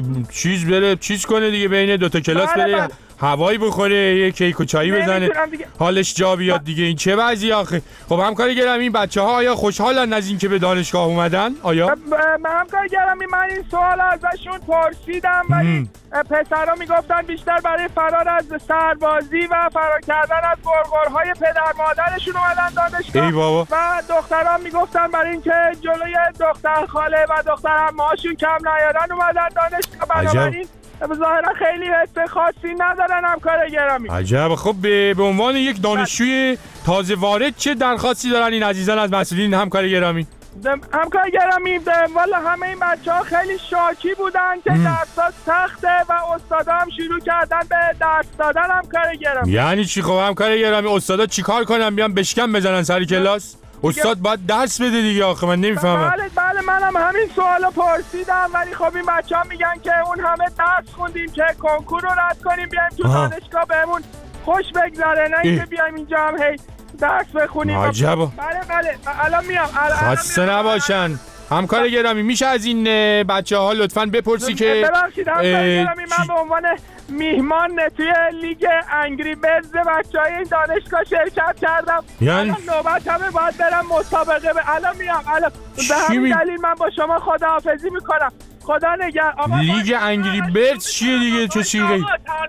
چیز بره چیز کنه دیگه، بین دو تا کلاس بله بره بله. هوایی بخوره، یه کیک و چایی بزنه حالش جا بیاد دیگه. این چه وضعی آخه؟ خب همکار گرامی این بچه‌ها آیا خوشحالن از اینکه به دانشگاه اومدن؟ آیا همکار گرامی من این سوال ازشون پرسیدم ولی پسرا میگفتن بیشتر برای فرار از سربازی و فرار کردن از غرغرهای پدر مادرشون اومدن دانشگاه. ای بابا. و دخترها میگفتن برای اینکه جلوی دختر خاله و دختر عمه‌هاشون کم نیارن اومدن دانشگاه. بنابراین ظاهرا خیلی حس خاصی ندارن همکار گرامی. عجب. خب به عنوان یک دانشجوی تازه وارد چه درخواستی دارن این عزیزان از مسئولین همکار گرامی؟ همکار گرامی والا همه این بچه‌ها خیلی شاکی بودن که درس‌ها سخته و استادا هم شروع کردن به درس دادن همکار گرامی. یعنی چی خب همکار گرامی استادا چیکار کنن؟ بیان بشکن بزنن سر کلاس؟ استاد باید درس بده دیگه آخه من نمیفهمم. بله بله منم همین سوالو پرسیدم ولی خب این بچه‌ها میگن که اون همه درس خوندیم که کنکور رو رد کنیم بیایم تو دانشگاه بهمون خوش بگذره، نه اینکه بیایم اینجا هم هی درس بخونیم. عجب. بله بله الان میام. خسته نباشن همکار گرامی. میشه از این بچه‌ها لطفاً بپرسی که ببخشید همکار گرامی من به عنوان میهمان توی لیگ انگری برز بچه‌های این دانشگاه شرکت کردم. یعنی نوبت همه باید برم مسابقه به الان میام. الان به همین دلیل من با شما خداحافظی میکنم. خدا نگهدار. لیگ انگری برز چیه دیگه؟ چه چیزی؟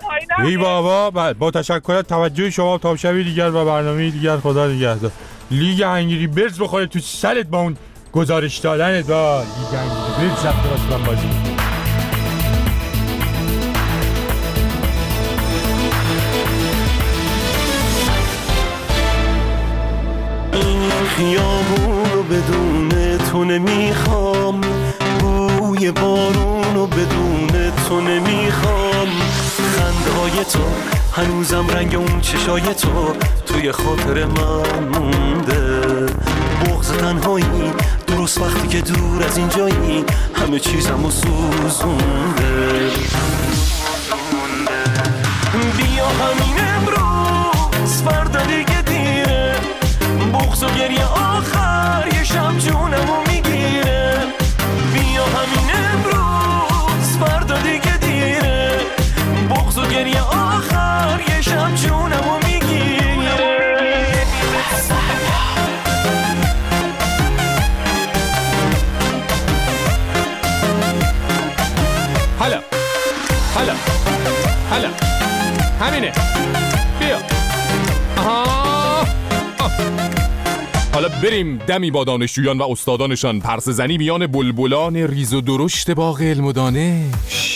ای بابا با تشکر توجه شما تا شب دیگر و برنامه دیگر خدا نگهدار. لیگ انگری برز بخوره تو سرت با اون گزارش دادنت با لیگ انگری برز زبط واسه بازی. خیامونو بدون تو نمیخوام، بوی بارونو بدون تو نمیخوام، خنده های تو هنوزم رنگ اون چشای تو توی خاطر من مونده، بغض تنهایی درست وقتی که دور از اینجایی همه چیزمو سوزونده. بیا همین امروز فردا دیگه دیره، بغض و گریه آخر یه شب جونمو میگیره. بیا همین امروز فردا دیگه دیره، بغض و گریه آخر یه شب جونمو میگیره. حالا حالا حالا همینه بیا. آها حالا بریم دمی با دانشجویان و استادانشان پرسه زنی میان بلبلان ریز و درشت باغ علم و دانش.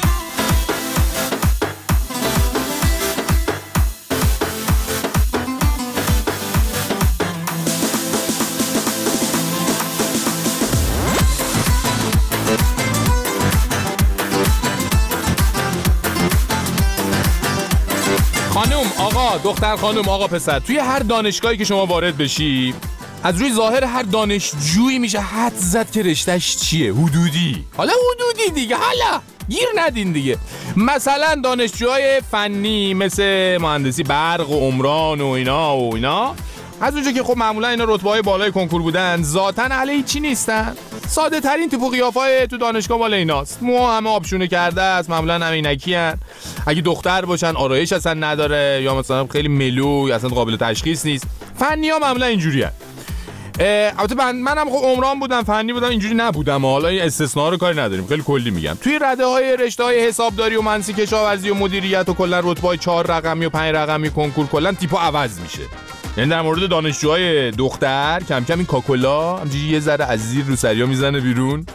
خانم آقا دختر خانم آقا پسر، توی هر دانشگاهی که شما وارد بشی از روی ظاهر هر دانشجویی میشه حد زد که رشتهش چیه. حدودی. حالا حدودی دیگه، حالا گیر ندین دیگه. مثلا دانشجوهای فنی مثل مهندسی برق و عمران و اینا و اینا از اونجا که خب معمولا اینا رتبه‌های بالای کنکور بودن ذاتاً اهل هیچی نیستن. ساده ترین تیپ و قیافای تو دانشگاه مال ایناست. مو همه آبشونه کرده است، معمولا عینکی ان. اگه دختر باشن آرایش اصلا نداره یا مثلا خیلی ملو اصلا قابل تشخیص نیست. فنی‌ها معمولا اینجوری ان. البته من منم خب عمران بودم فنی بودم اینجوری نبودم، حالا این استثناء رو کاری نداریم، خیلی کلی میگم. توی رده‌های رشته‌های حسابداری و مهندسی کشاورزی و مدیریت و کلا رتبه‌های چهار رقمی و پنج رقمی کنکور کلا تیپا عوض میشه. یعنی در مورد دانشجوهای دختر کم کم این کاکولا همینجوری یه ذره از زیر روسریا میزنه بیرون،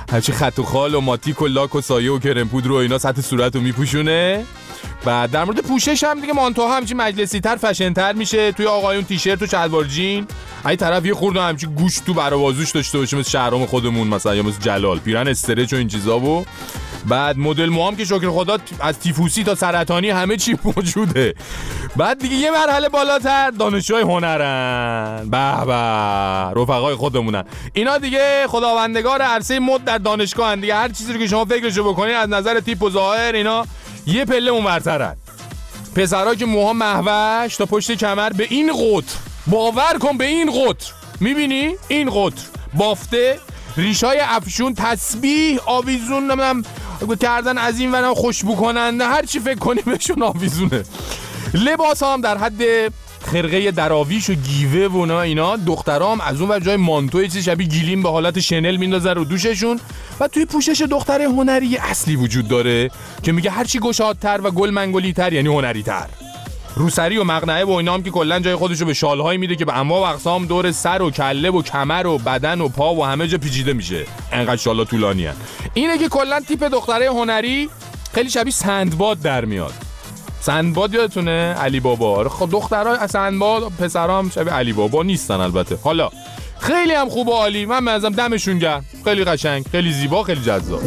هرچی خط و خال و ماتیک و لاک و سایه و کرم پودر و اینا سطح صورت رو میپوشونه. بعد در مورد پوشش هم دیگه مانتو همچی مجلسی تر فشن تر میشه. توی آقایون تیشرت و شلوار جین، اگه طرف یه خورده همچی گوشت تو برآوازوش داشته باشه مثل شهرام خودمون مثلا یا مثل جلال، پیرن استرچ و این چیزا. و بعد مدل موام که شکر خدا از تیفوسی تا سرطانی همه چی موجوده. بعد دیگه یه مرحله بالاتر دانشجوهای هنرن. به به رفقای خودمونن اینا دیگه، خداوندگار عرصه مد در دانشگاهن دیگه. هر چیزی رو که شما فکرشو بکنین از نظر تیپ و ظاهر اینا یه پله اونورترن. پسرها که موها مهوش تا پشت کمر به این قطر، باور کن به این قطر، میبینی این قطر بافته، ریشای افشون، تسبیح، آویزون نمیدونم کردن از این ورا خوشبو کننده، هر چی فکر کنی بهشون آویزونه. لباس هم در حد خرقه دراویش و گیوه و نه اینا. دخترام از اون ور جای مانتو چیزی شبیه گیلیم به حالت شنل میندازن رو دوششون. و توی پوشش دختر هنری اصلی وجود داره که میگه هر چی گشادتر و گل منگلی تر یعنی هنری تر. روسری و مقنعه و اینا هم که کلا جای خودشو به شال‌های میده که به انواع و اقسام دور سر و کله و کمر و بدن و پا و همه جا پیچیده میشه، انقدر شالا طولانی هن. اینه که کلا تیپ دختره هنری خیلی شبیه سندباد در میاد. سندباد یادتونه علی بابا؟ خب دخترها سندباد، پسرها هم شبیه علی بابا نیستن البته. حالا خیلی هم خوب و عالی، من می‌ازم دمشون گرم، خیلی قشنگ، خیلی زیبا، خیلی جذاب.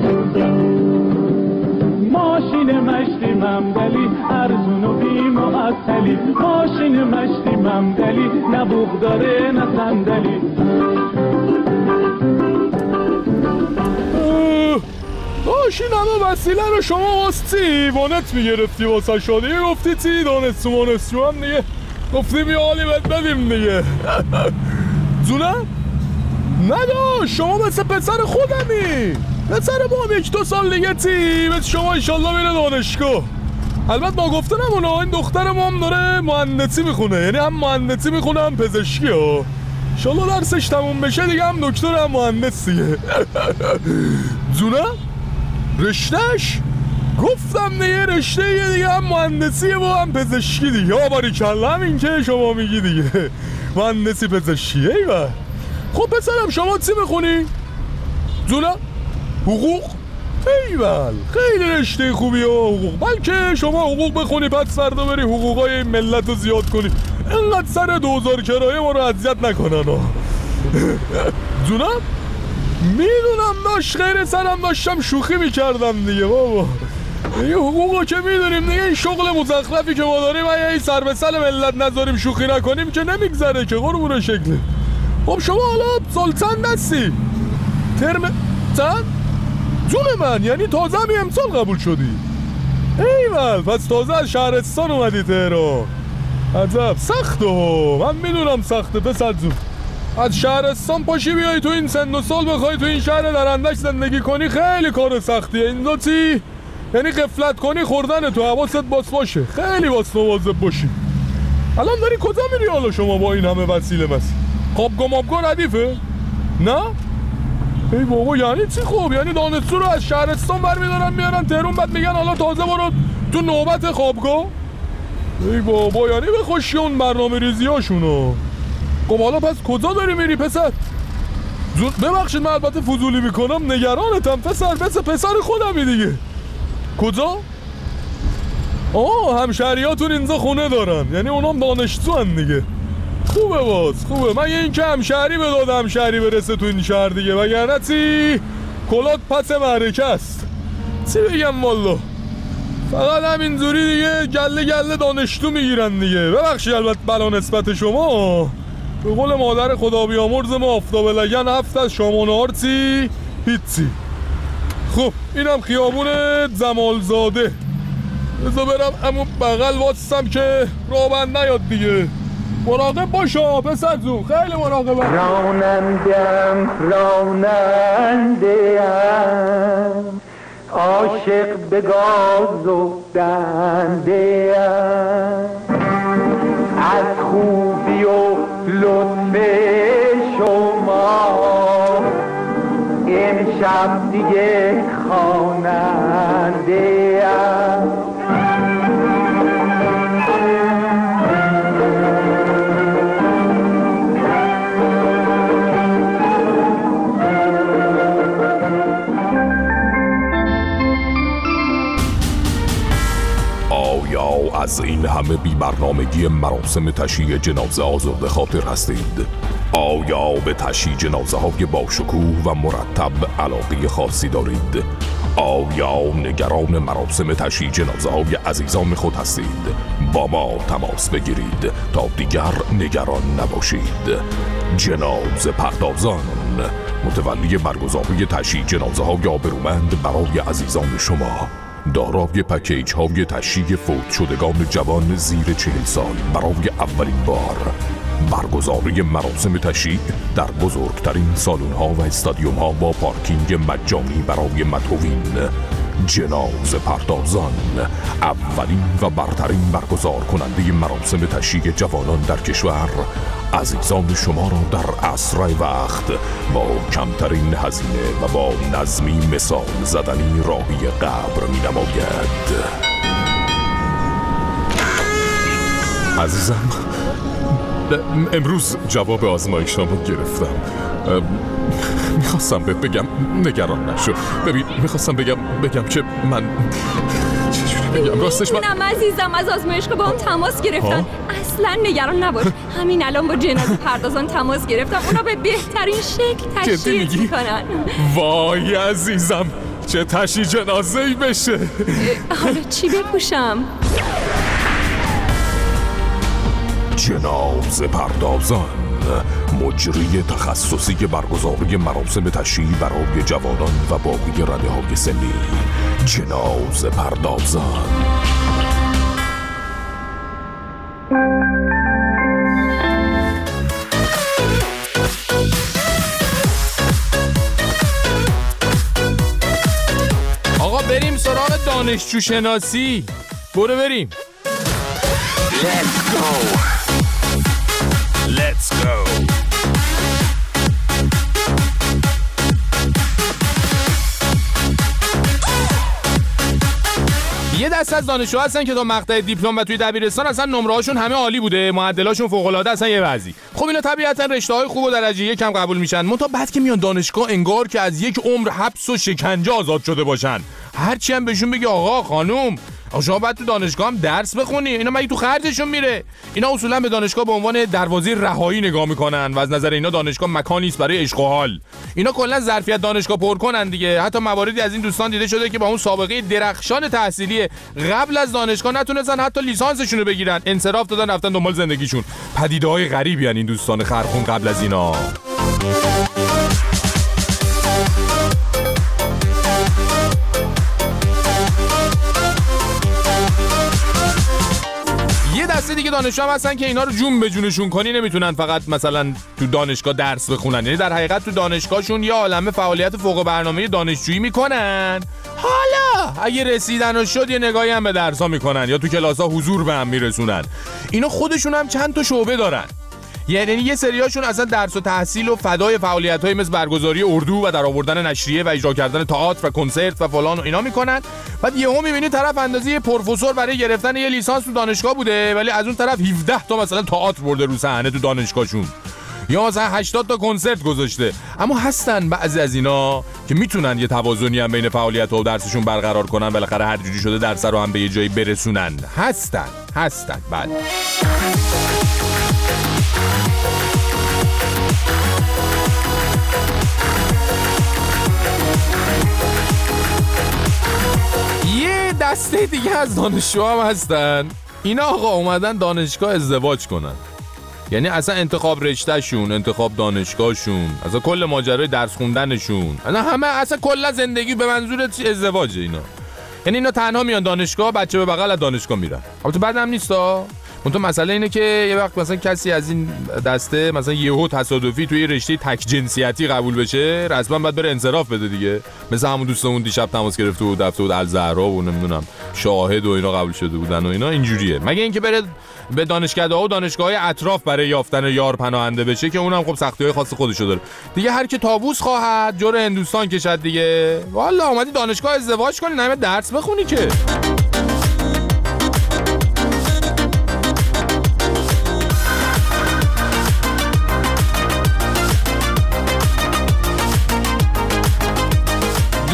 ماشین مشتی ممدلی ارزون و بی معطلی، ماشین مشتی ممدلی نه بوق داره نه صندلی. داشین همه وسیله رو شما واسه وانت میگرفتی واسه شده گفتی تی دانستو مانستو هم دیگه گفتی بیا حالی بد بدیم دیگه. زونه؟ نداش شما مثل پسر خودمی، پسر ما هم یک دو سال دیگه تی مثل شما انشالله میره دانشگاه. البته ما گفته نمونه این دختر ما هم داره مهندسی میخونه، یعنی هم مهندسی میخونه هم پزشکی ها. انشالله درسش تموم بشه دیگه هم دکتر هم مهندس دیگه. زونه؟ رشتهش؟ گفتم دیگه رشته یه دیگه هم مهندسیه و هم پزشکی دیگه. آباری کلا هم این که شما میگی دیگه مهندسی پزشکی. ایوه خب پسرم شما چی میخونی؟ زونه؟ حقوق؟ ایول خیلی رشته خوبی ها حقوق، بلکه شما حقوق بخونی بعد فردا بری حقوقای این ملت رو زیاد کنی، اینقدر سر دوزار کرایه ما رو اذیت نکنن ها. زونه؟ میدونم داشت خیر سرم داشتم شوخی میکردم دیگه بابا. این حقوقو که میدونیم دیگه، این شغل مزخرفی که ما داریم اگه این سر به سر ملت نذاریم شوخی نکنیم که نمیگذره که قربون شکله. خب شما حالا سال چند هستی؟ ترم چند؟ جون من یعنی تازه همی امسال قبول شدی؟ ایول پس تازه از شهرستان اومدی تهران. عجب سخته ها، من میدونم سخته پسر جون. از شهرستان پاشی بیای تو این سن و سال بخوای تو این شهر درندش زندگی کنی خیلی کار سختیه. این چی؟ یعنی غفلت کنی خوردن تو، حواست باس باشه، خیلی باس مواظب باشی. الان داری کجا میری حالا شما با این همه وسیله مسی؟ خوابگاه مابگاه ردیفه؟ نه؟ ای بابا یعنی چی خوب؟ یعنی دانشجو رو از شهرستان برمیدارن میارن تهران بعد میگن حالا تازه برو تو نوبت خوابگاه؟ ای بابا یعنی به خوشی اون برنامه ریزی هاشونو. خب حالا پس کجا داری میری پسر؟ ببخشید من البته فضولی میکنم، نگرانتم پسر، مثل پسر خودمی دیگه. کجا؟ آه همشهریاتون اینجا خونه دارن، یعنی اونام دانشجو هن دیگه. خوبه باز خوبه، من این که همشهری به داد همشهری برسه تو این شهر دیگه، وگرنه چی کلات پس معرکه است. چی بگم والا، فقط همینجوری دیگه گله گله دانشجو میگیرن دیگه. ببخشید البته بلا نسبت شما، به قول مادر خدا بیامرز ما آفتاب لگن هفت از شام و نهار چی هیچی. خب اینم خیابون زمالزاده، بذار برم امو بغل واسم که رابند نیاد دیگه. مراقب باشا پسر جون، خیلی مراقب. رانندم رانندم عاشق به گاز و دندم، از خوبی و لطف شما امشب دیگه خوانندم. از این همه بی‌برنامگی مراسم تشییع جنازه آزرده خاطر هستید؟ آیا به تشییع جنازه های باشکوه و مرتب علاقه خاصی دارید؟ آیا نگران مراسم تشییع جنازه های عزیزان خود هستید؟ با ما تماس بگیرید تا دیگر نگران نباشید. جنازه پردازان، متولی برگزاری تشییع جنازه های آبرومند برای عزیزان شما، دارای پکیج های تشییع فوت شدگان جوان زیر چهل سال برای اولین بار، برگزاری مراسم تشییع در بزرگترین سالن ها و استادیوم ها با پارکینگ مجانی برای مدعوین. جنازه پردازان، اولین و برترین برگزار کننده مراسم تشییع جوانان در کشور، عزیزان شما را در اسرع وقت با کمترین هزینه و با نظمی مثال زدنی راهی قبر می نماید. عزیزم، امروز جواب آزمایشامو گرفتم. میخواستم بهت بگم نگران نشو. ببین میخواستم بگم بگم که من چجوری بگم راستش من میدونم عزیزم، از آزمایشگاه با هم تماس گرفتن. اصلا نگران نباش، همین الان با جنازه پردازان تماس گرفتم، اونا به بهترین شکل تشییع میکنن. وای عزیزم، چه تشییع جنازه‌ای بشه. حالا چی بپوشم؟ جنازه پردازان، مجری تخصصی برگزاری مراسم تشییع برای جوانان و باقی رده های سنی. جنازه پردازان. آقا بریم سراغ دانشجو شناسی. برو بریم. Let's go. Let's go. یه دسته از دانشجوها هستن که تا مقطع دیپلم و توی دبیرستان اصلا نمره‌هاشون همه عالی بوده، معدلاشون فوق‌العاده، اصلا یه وضعی. خب اینا طبیعتا رشته‌های خوب و درجه یک هم قبول میشن، منتها بعد که میان دانشگاه انگار که از یک عمر حبس و شکنجه آزاد شده باشن. هرچی هم بهشون بگی آقا خانم شما باید تو دانشگاه هم درس بخونی، اینا مگه تو خرجشون میره؟ اینا اصولا به دانشگاه به عنوان دروازه رهایی نگاه میکنن و از نظر اینا دانشگاه مکانی است برای عشق و حال. اینا کلا ظرفیت دانشگاه پر کنن دیگه. حتی مواردی از این دوستان دیده شده که با اون سابقه درخشان تحصیلی قبل از دانشگاه نتونستن حتی لیسانسشون رو بگیرن، انصراف دادن رفتن دنبال زندگیشون. پدیده‌های غریبی ان این دوستان خرخون قبل از اینا. یه دسته دیگه دانشجو هم هستن که اینا رو جون به جونشون کنی نمیتونن فقط مثلا تو دانشگاه درس بخونن، یعنی در حقیقت تو دانشگاهشون یه عالمه فعالیت فوق برنامه دانشجویی میکنن. حالا اگه رسیدن و شد یه نگاهی هم به درس‌ها میکنن یا تو کلاس‌ها حضور به هم میرسونن. اینا خودشون هم چند تا شعبه دارن، یعنی یه سریاشون اصلا درس و تحصیل و فدای فعالیت‌های مثل برگزاری اردو و در آوردن نشریه و اجرا کردن تئاتر و کنسرت و فلان و اینا میکنن. بعد یهو میبینی طرف اندازه پروفسور برای گرفتن یه لیسانس تو دانشگاه بوده، ولی از اون طرف هفده تا مثلا تئاتر برده رو صحنه تو دانشگاهشون، یا مثلا هشتاد تا کنسرت گذاشته. اما هستن بعضی از اینا که میتونن یه توازنی هم بین فعالیت و درسشون برقرار کنن، بالاخره هر جوری شده درس رو هم به یه جایی برسونن. هستن هستن بعد یه دسته دیگه از دانشجوها هم هستن. اینا آقا اومدن دانشگاه ازدواج کنن، یعنی اصلا انتخاب رشتهشون، انتخاب دانشگاهشون، اصلا کل ماجرای درس خوندنشون، اصلا همه اصلا کل زندگی به منظور ازدواجه اینا. یعنی اینا تنها میان دانشگاه، بچه به بغل از دانشگاه میرن. البته بعدم نیستا. منتها مسئله اینه که یه وقت مثلا کسی از این دسته مثلا یهو تصادفی توی رشته تک جنسیتی قبول بشه، رسما باید بره انصراف بده دیگه. مثل همون دوستمون دیشب تماس گرفته بود رفته بود الزهرا و نمیدونم شاهد و اینا قبول شده بودن و اینا اینجوریه. مگه اینکه بره به دانشکده‌ها و دانشگاه‌های اطراف برای یافتن یار پناهنده بشه که اونم خب سختی‌های خاص خودشو داره. دیگه هر کی طاووس خواهد جور هندوستان کشد دیگه. والا اومدی دانشگاه ازدواج کنی، نه درس بخونی که.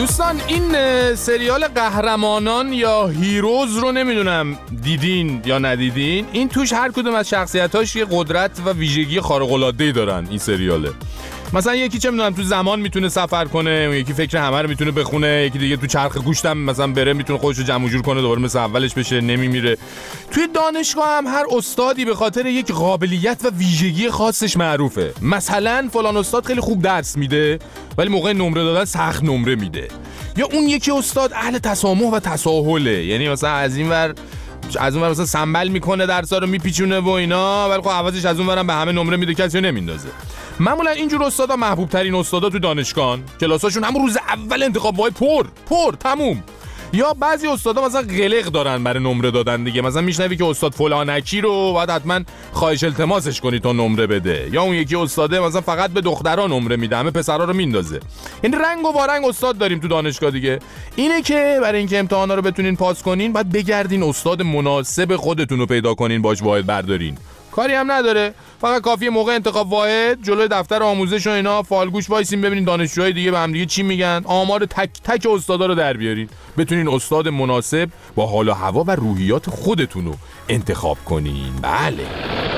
دوستان این سریال قهرمانان یا هیروز رو نمیدونم دیدین یا ندیدین. این توش هر کدوم از شخصیتاش یه قدرت و ویژگی خارق‌العاده‌ای دارن. این سریاله مثلا یکی چه میدونم تو زمان میتونه سفر کنه، یکی فکر همه رو میتونه بخونه، یکی دیگه تو چرخ گوشت هم مثلا بره میتونه خودش رو جمع جور کنه دوباره مثل اولش بشه، نمیمیره. توی دانشگاه هم هر استادی به خاطر یک قابلیت و ویژگی خاصش معروفه. مثلا فلان استاد خیلی خوب درس میده ولی موقع نمره دادن سخت نمره میده، یا اون یکی استاد اهل تسامح و تساهله، یعنی مثلا از این ور از اون ور مثلا سنبل میکنه درسا رو میپیچونه و اینا، ولی خب عوضش از اون ورم به همه نمره میده، کسی رو نمیندازه. معمولا اینجور استادا محبوب ترین استادا تو دانشگاه، کلاساشون همون روز اول انتخاب وای پر پر تموم. یا بعضی استادا مثلا قلق دارن برای نمره دادن دیگه، مثلا میشنوی که استاد فلانکی رو باید حتما خواهش التماسش کنی تا نمره بده، یا اون یکی استاده مثلا فقط به دخترا نمره میده همه پسرا رو میندازه. این رنگ و وارنگ استاد داریم تو دانشگاه دیگه. اینه که برای اینکه امتحانا رو بتونین پاس کنین باید بگردین استاد مناسب خودتون رو پیدا کنین، باج واحد بردارین. کاری هم نداره، فقط کافیه موقع انتخاب واحد جلوی دفتر آموزش و اینا فالگوش وایسین ببینین دانشجوهای دیگه به هم دیگه چی میگن، آمار تک تک استادا رو در بیارین، بتونین استاد مناسب با حال و هوا و روحیات خودتون رو انتخاب کنین. بله.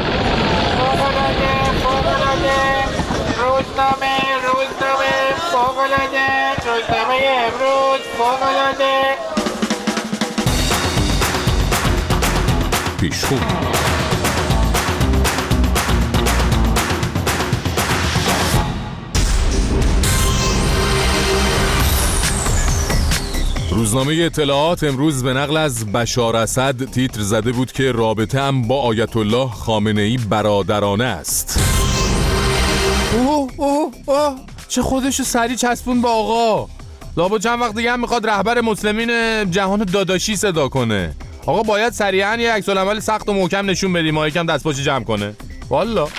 روزنامه روزنامه فوق‌العاده، روزنامه امروز فوق‌العاده. پیشخو روزنامه اطلاعات امروز به نقل از بشار اسد تیتر زده بود که رابطه هم با آیت الله خامنه‌ای برادرانه است. اوه اوه اوه چه خودشو سری چسبون با آقا. لابد چند وقت دیگه هم میخواد رهبر مسلمین جهان داداشی صدا کنه. آقا باید سریعا یه عکس العمل سخت و محکم نشون بدیم ما یکم دست پاچه جمع کنه. والا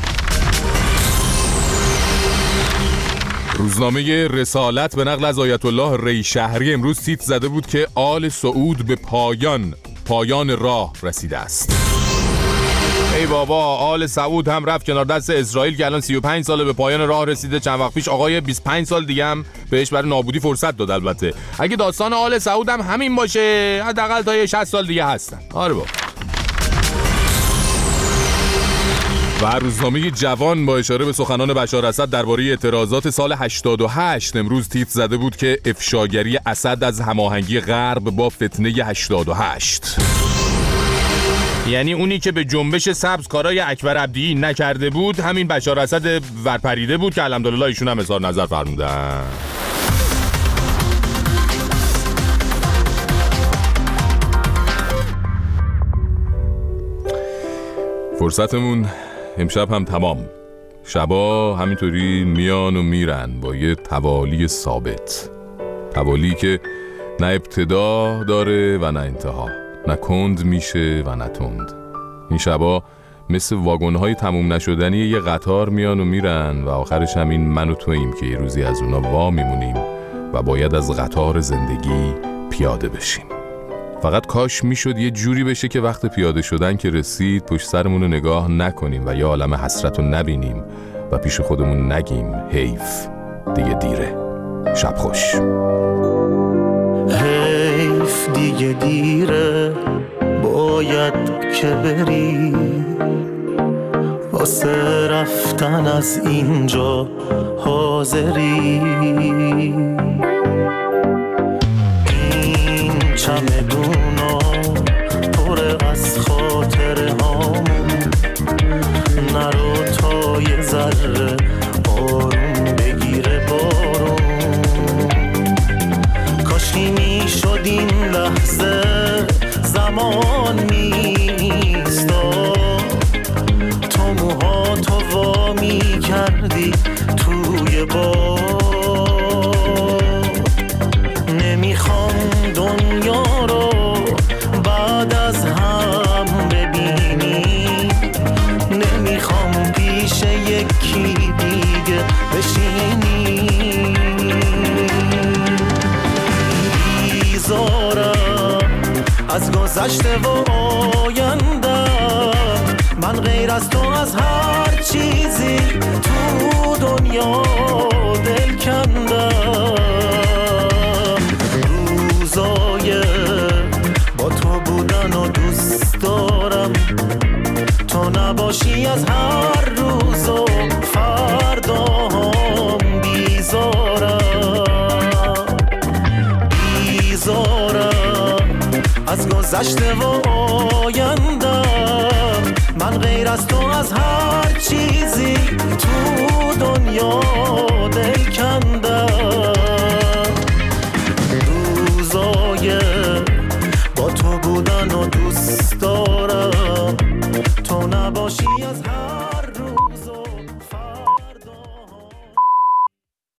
روزنامه رسالت به نقل از آیت الله ری شهری امروز تیتر زده بود که آل سعود به پایان پایان راه رسیده است. ای بابا، آل سعود هم رفت کنار دست اسرائیل که الان سی و پنج ساله به پایان راه رسیده. چند وقت پیش آقای بیست و پنج سال دیگه هم بهش برای نابودی فرصت داد. البته اگه داستان آل سعود هم همین باشه حداقل تا شصت سال دیگه هستن. آره بابا. و روزنامه جوان با اشاره به سخنان بشار اسد درباره اعتراضات سال هشتاد و هشت امروز تیتر زده بود که افشاگری اسد از هماهنگی غرب با فتنه هشتاد و هشت. یعنی اونی که به جنبش سبز کارای اکبر عبدی نکرده بود همین بشار اسد ورپریده بود که الحمدلله ایشون هم اظهار نظر فرمودن. فرصتمون امشب هم تمام. شبا همینطوری میان و میرن با یه توالی ثابت، توالی که نه ابتدا داره و نه انتها، نه کند میشه و نه تند. این شبا مثل واگن‌های تموم نشدنی یه قطار میان و میرن و آخرش هم این من و توییم که یه روزی از اونا وا میمونیم و باید از قطار زندگی پیاده بشیم. فقط کاش میشد یه جوری بشه که وقت پیاده شدن که رسید پشت سرمون رو نگاه نکنیم و یه عالم حسرت رو نبینیم و پیش خودمون نگیم حیف دیگه دیره. شب خوش. حیف دیگه دیره باید که بری، واسه رفتن از اینجا حاضری. این چمدونا پر از خاطره هامون، نرو تا یه ذره آروم بگیره بارون. کاشکی میشد این لحظه زمان میستاد، تو موهاتو وا میکردی توی باد. نمیخوام دنیا رو بعد از هم ببینی، نمیخوام پیش یکی دیگه بشینی. بیزارم از گذشته و آینده، من غیر از تو از هر چیزی تو دنیا دل کندم. باشی از هر روز و فردام بیزارم بیزارم از گذشته و آیندم من غیر از تو از هر چیزی تو دنیا دل